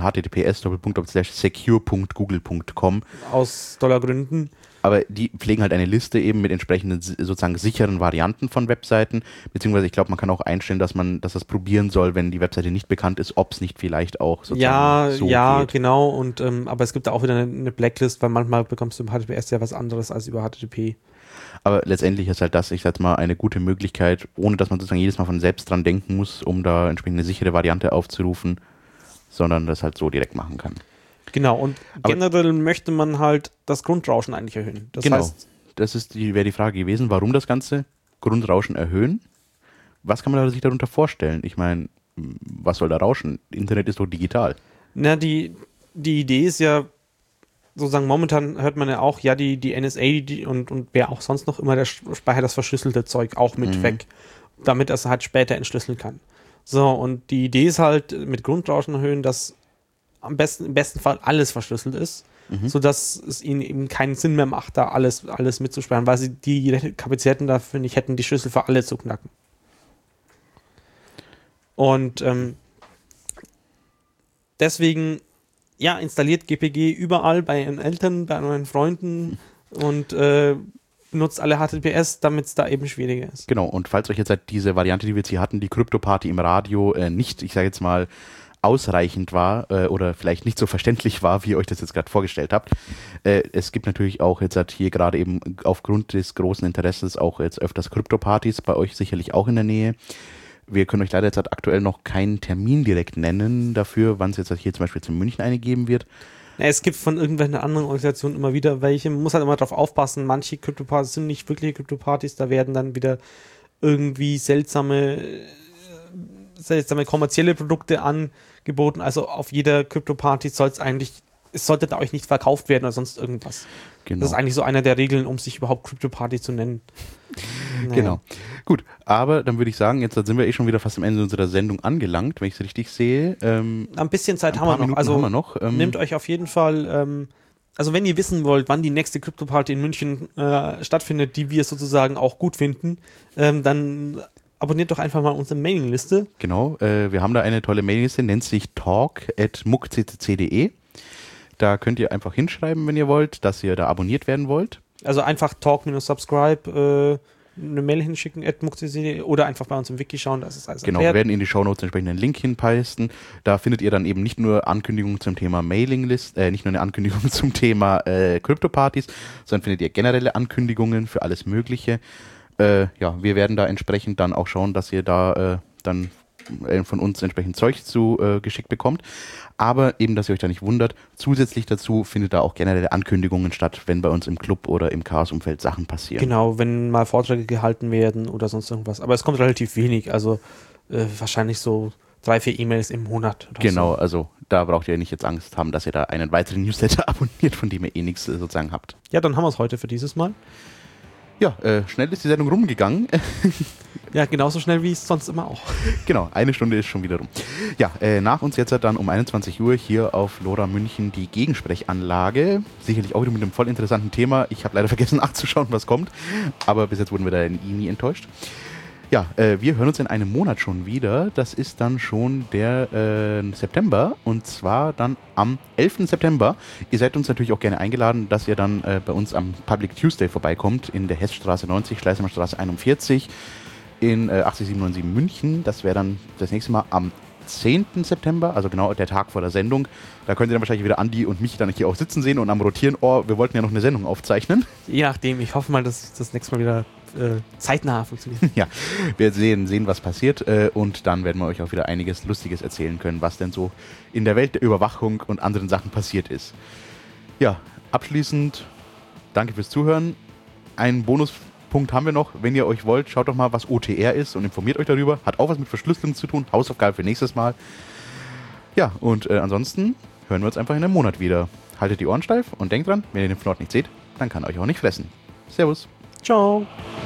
[SPEAKER 3] https://secure.google.com.
[SPEAKER 4] Aus Dollargründen.
[SPEAKER 3] Aber die pflegen halt eine Liste eben mit entsprechenden sozusagen sicheren Varianten von Webseiten, beziehungsweise ich glaube, man kann auch einstellen, dass das probieren soll, wenn die Webseite nicht bekannt ist, ob es nicht vielleicht auch sozusagen so geht.
[SPEAKER 4] Genau. Und aber es gibt da auch wieder eine Blacklist, weil manchmal bekommst du im HTTPS ja was anderes als über HTTP.
[SPEAKER 3] Aber letztendlich ist halt das, ich sag mal, eine gute Möglichkeit, ohne dass man sozusagen jedes Mal von selbst dran denken muss, um da entsprechend eine sichere Variante aufzurufen, sondern das halt so direkt machen kann.
[SPEAKER 4] Genau, und generell möchte man halt das Grundrauschen eigentlich erhöhen. Das heißt,
[SPEAKER 3] das wäre die Frage gewesen, warum das ganze Grundrauschen erhöhen? Was kann man sich darunter vorstellen? Ich meine, was soll da rauschen? Internet ist doch digital.
[SPEAKER 4] Na, die Idee ist ja, sozusagen momentan hört man ja auch, ja, die NSA und wer auch sonst noch immer, der speichert das verschlüsselte Zeug auch mit weg, damit er es halt später entschlüsseln kann. So, und die Idee ist halt, mit Grundrauschen erhöhen, dass im besten Fall alles verschlüsselt ist, sodass es ihnen eben keinen Sinn mehr macht, da alles mitzuspeichern, weil sie die Kapazitäten dafür nicht hätten, die Schlüssel für alle zu knacken. Und deswegen, ja, installiert GPG überall bei ihren Eltern, bei euren Freunden und benutzt alle HTTPS, damit es da eben schwieriger ist.
[SPEAKER 3] Genau, und falls euch jetzt halt diese Variante, die wir jetzt hier hatten, die Krypto-Party im Radio, nicht, ich sage jetzt mal, ausreichend war oder vielleicht nicht so verständlich war, wie ihr euch das jetzt gerade vorgestellt habt. Es gibt natürlich auch jetzt halt hier gerade eben aufgrund des großen Interesses auch jetzt öfters Krypto-Partys, bei euch sicherlich auch in der Nähe. Wir können euch leider jetzt halt aktuell noch keinen Termin direkt nennen dafür, wann es jetzt halt hier zum Beispiel in München eine geben wird.
[SPEAKER 4] Ja, es gibt von irgendwelchen anderen Organisationen immer wieder welche. Man muss halt immer darauf aufpassen, manche Krypto-Partys sind nicht wirkliche Krypto-Partys, da werden dann wieder irgendwie seltsame kommerzielle Produkte angeboten. Also auf jeder Krypto-Party sollte da euch nicht verkauft werden oder sonst irgendwas.
[SPEAKER 3] Genau.
[SPEAKER 4] Das ist eigentlich so einer der Regeln, um sich überhaupt Krypto-Party zu nennen. Naja.
[SPEAKER 3] Genau. Gut, aber dann würde ich sagen, jetzt sind wir schon wieder fast am Ende unserer Sendung angelangt, wenn ich es richtig sehe.
[SPEAKER 4] Ein bisschen Zeit haben wir noch.
[SPEAKER 3] Minuten
[SPEAKER 4] Also
[SPEAKER 3] haben wir noch.
[SPEAKER 4] nehmt euch auf jeden Fall, also wenn ihr wissen wollt, wann die nächste Krypto-Party in München stattfindet, die wir sozusagen auch gut finden, dann abonniert doch einfach mal unsere Mailingliste.
[SPEAKER 3] Genau, wir haben da eine tolle Mailingliste, nennt sich talk@muckccc.de. Da könnt ihr einfach hinschreiben, wenn ihr wollt, dass ihr da abonniert werden wollt.
[SPEAKER 4] Also einfach talk-subscribe eine Mail hinschicken @muckccc oder einfach bei uns im Wiki schauen, das ist alles
[SPEAKER 3] Genau,
[SPEAKER 4] erklärt.
[SPEAKER 3] wir werden in die Shownotes entsprechend einen Link hinpasten. Da findet ihr dann eben nicht nur Ankündigungen zum Thema Mailinglist, nicht nur eine Ankündigung zum Thema Krypto-Partys, sondern findet ihr generelle Ankündigungen für alles Mögliche. Ja, wir werden da entsprechend dann auch schauen, dass ihr da dann von uns entsprechend Zeug geschickt bekommt. Aber eben, dass ihr euch da nicht wundert, zusätzlich dazu findet da auch generelle Ankündigungen statt, wenn bei uns im Club oder im Chaos-Umfeld Sachen passieren.
[SPEAKER 4] Genau, wenn mal Vorträge gehalten werden oder sonst irgendwas. Aber es kommt relativ wenig, also wahrscheinlich so 3-4 E-Mails im Monat. Oder
[SPEAKER 3] Genau,
[SPEAKER 4] so.
[SPEAKER 3] also da braucht ihr nicht jetzt Angst haben, dass ihr da einen weiteren Newsletter abonniert, von dem ihr eh nichts sozusagen habt.
[SPEAKER 4] Ja, dann haben wir es heute für dieses Mal.
[SPEAKER 3] Ja, schnell ist die Sendung rumgegangen.
[SPEAKER 4] Ja, genauso schnell wie es sonst immer auch.
[SPEAKER 3] Genau, eine Stunde ist schon wieder rum. Ja, nach uns jetzt dann um 21 Uhr hier auf LoRa München die Gegensprechanlage. Sicherlich auch wieder mit einem voll interessanten Thema. Ich habe leider vergessen nachzuschauen, was kommt. Aber bis jetzt wurden wir da nie enttäuscht. Ja, wir hören uns in einem Monat schon wieder. Das ist dann schon der September und zwar dann am 11. September. Ihr seid uns natürlich auch gerne eingeladen, dass ihr dann bei uns am Public Tuesday vorbeikommt in der Hessstraße 90, Schleißheimer Straße 41 in 80797 München. Das wäre dann das nächste Mal am 10. September, also genau der Tag vor der Sendung. Da könnt ihr dann wahrscheinlich wieder Andi und mich dann hier auch sitzen sehen und am Rotieren. Oh, wir wollten ja noch eine Sendung aufzeichnen.
[SPEAKER 4] Je nachdem, ich hoffe mal, dass das nächste Mal wieder zeitnah funktioniert.
[SPEAKER 3] Ja, wir sehen, was passiert und dann werden wir euch auch wieder einiges Lustiges erzählen können, was denn so in der Welt der Überwachung und anderen Sachen passiert ist. Ja, abschließend danke fürs Zuhören. Einen Bonuspunkt haben wir noch. Wenn ihr euch wollt, schaut doch mal, was OTR ist und informiert euch darüber. Hat auch was mit Verschlüsselung zu tun. Hausaufgabe für nächstes Mal. Ja, und ansonsten hören wir uns einfach in einem Monat wieder. Haltet die Ohren steif und denkt dran, wenn ihr den Fnord nicht seht, dann kann er euch auch nicht fressen. Servus.
[SPEAKER 4] Ciao.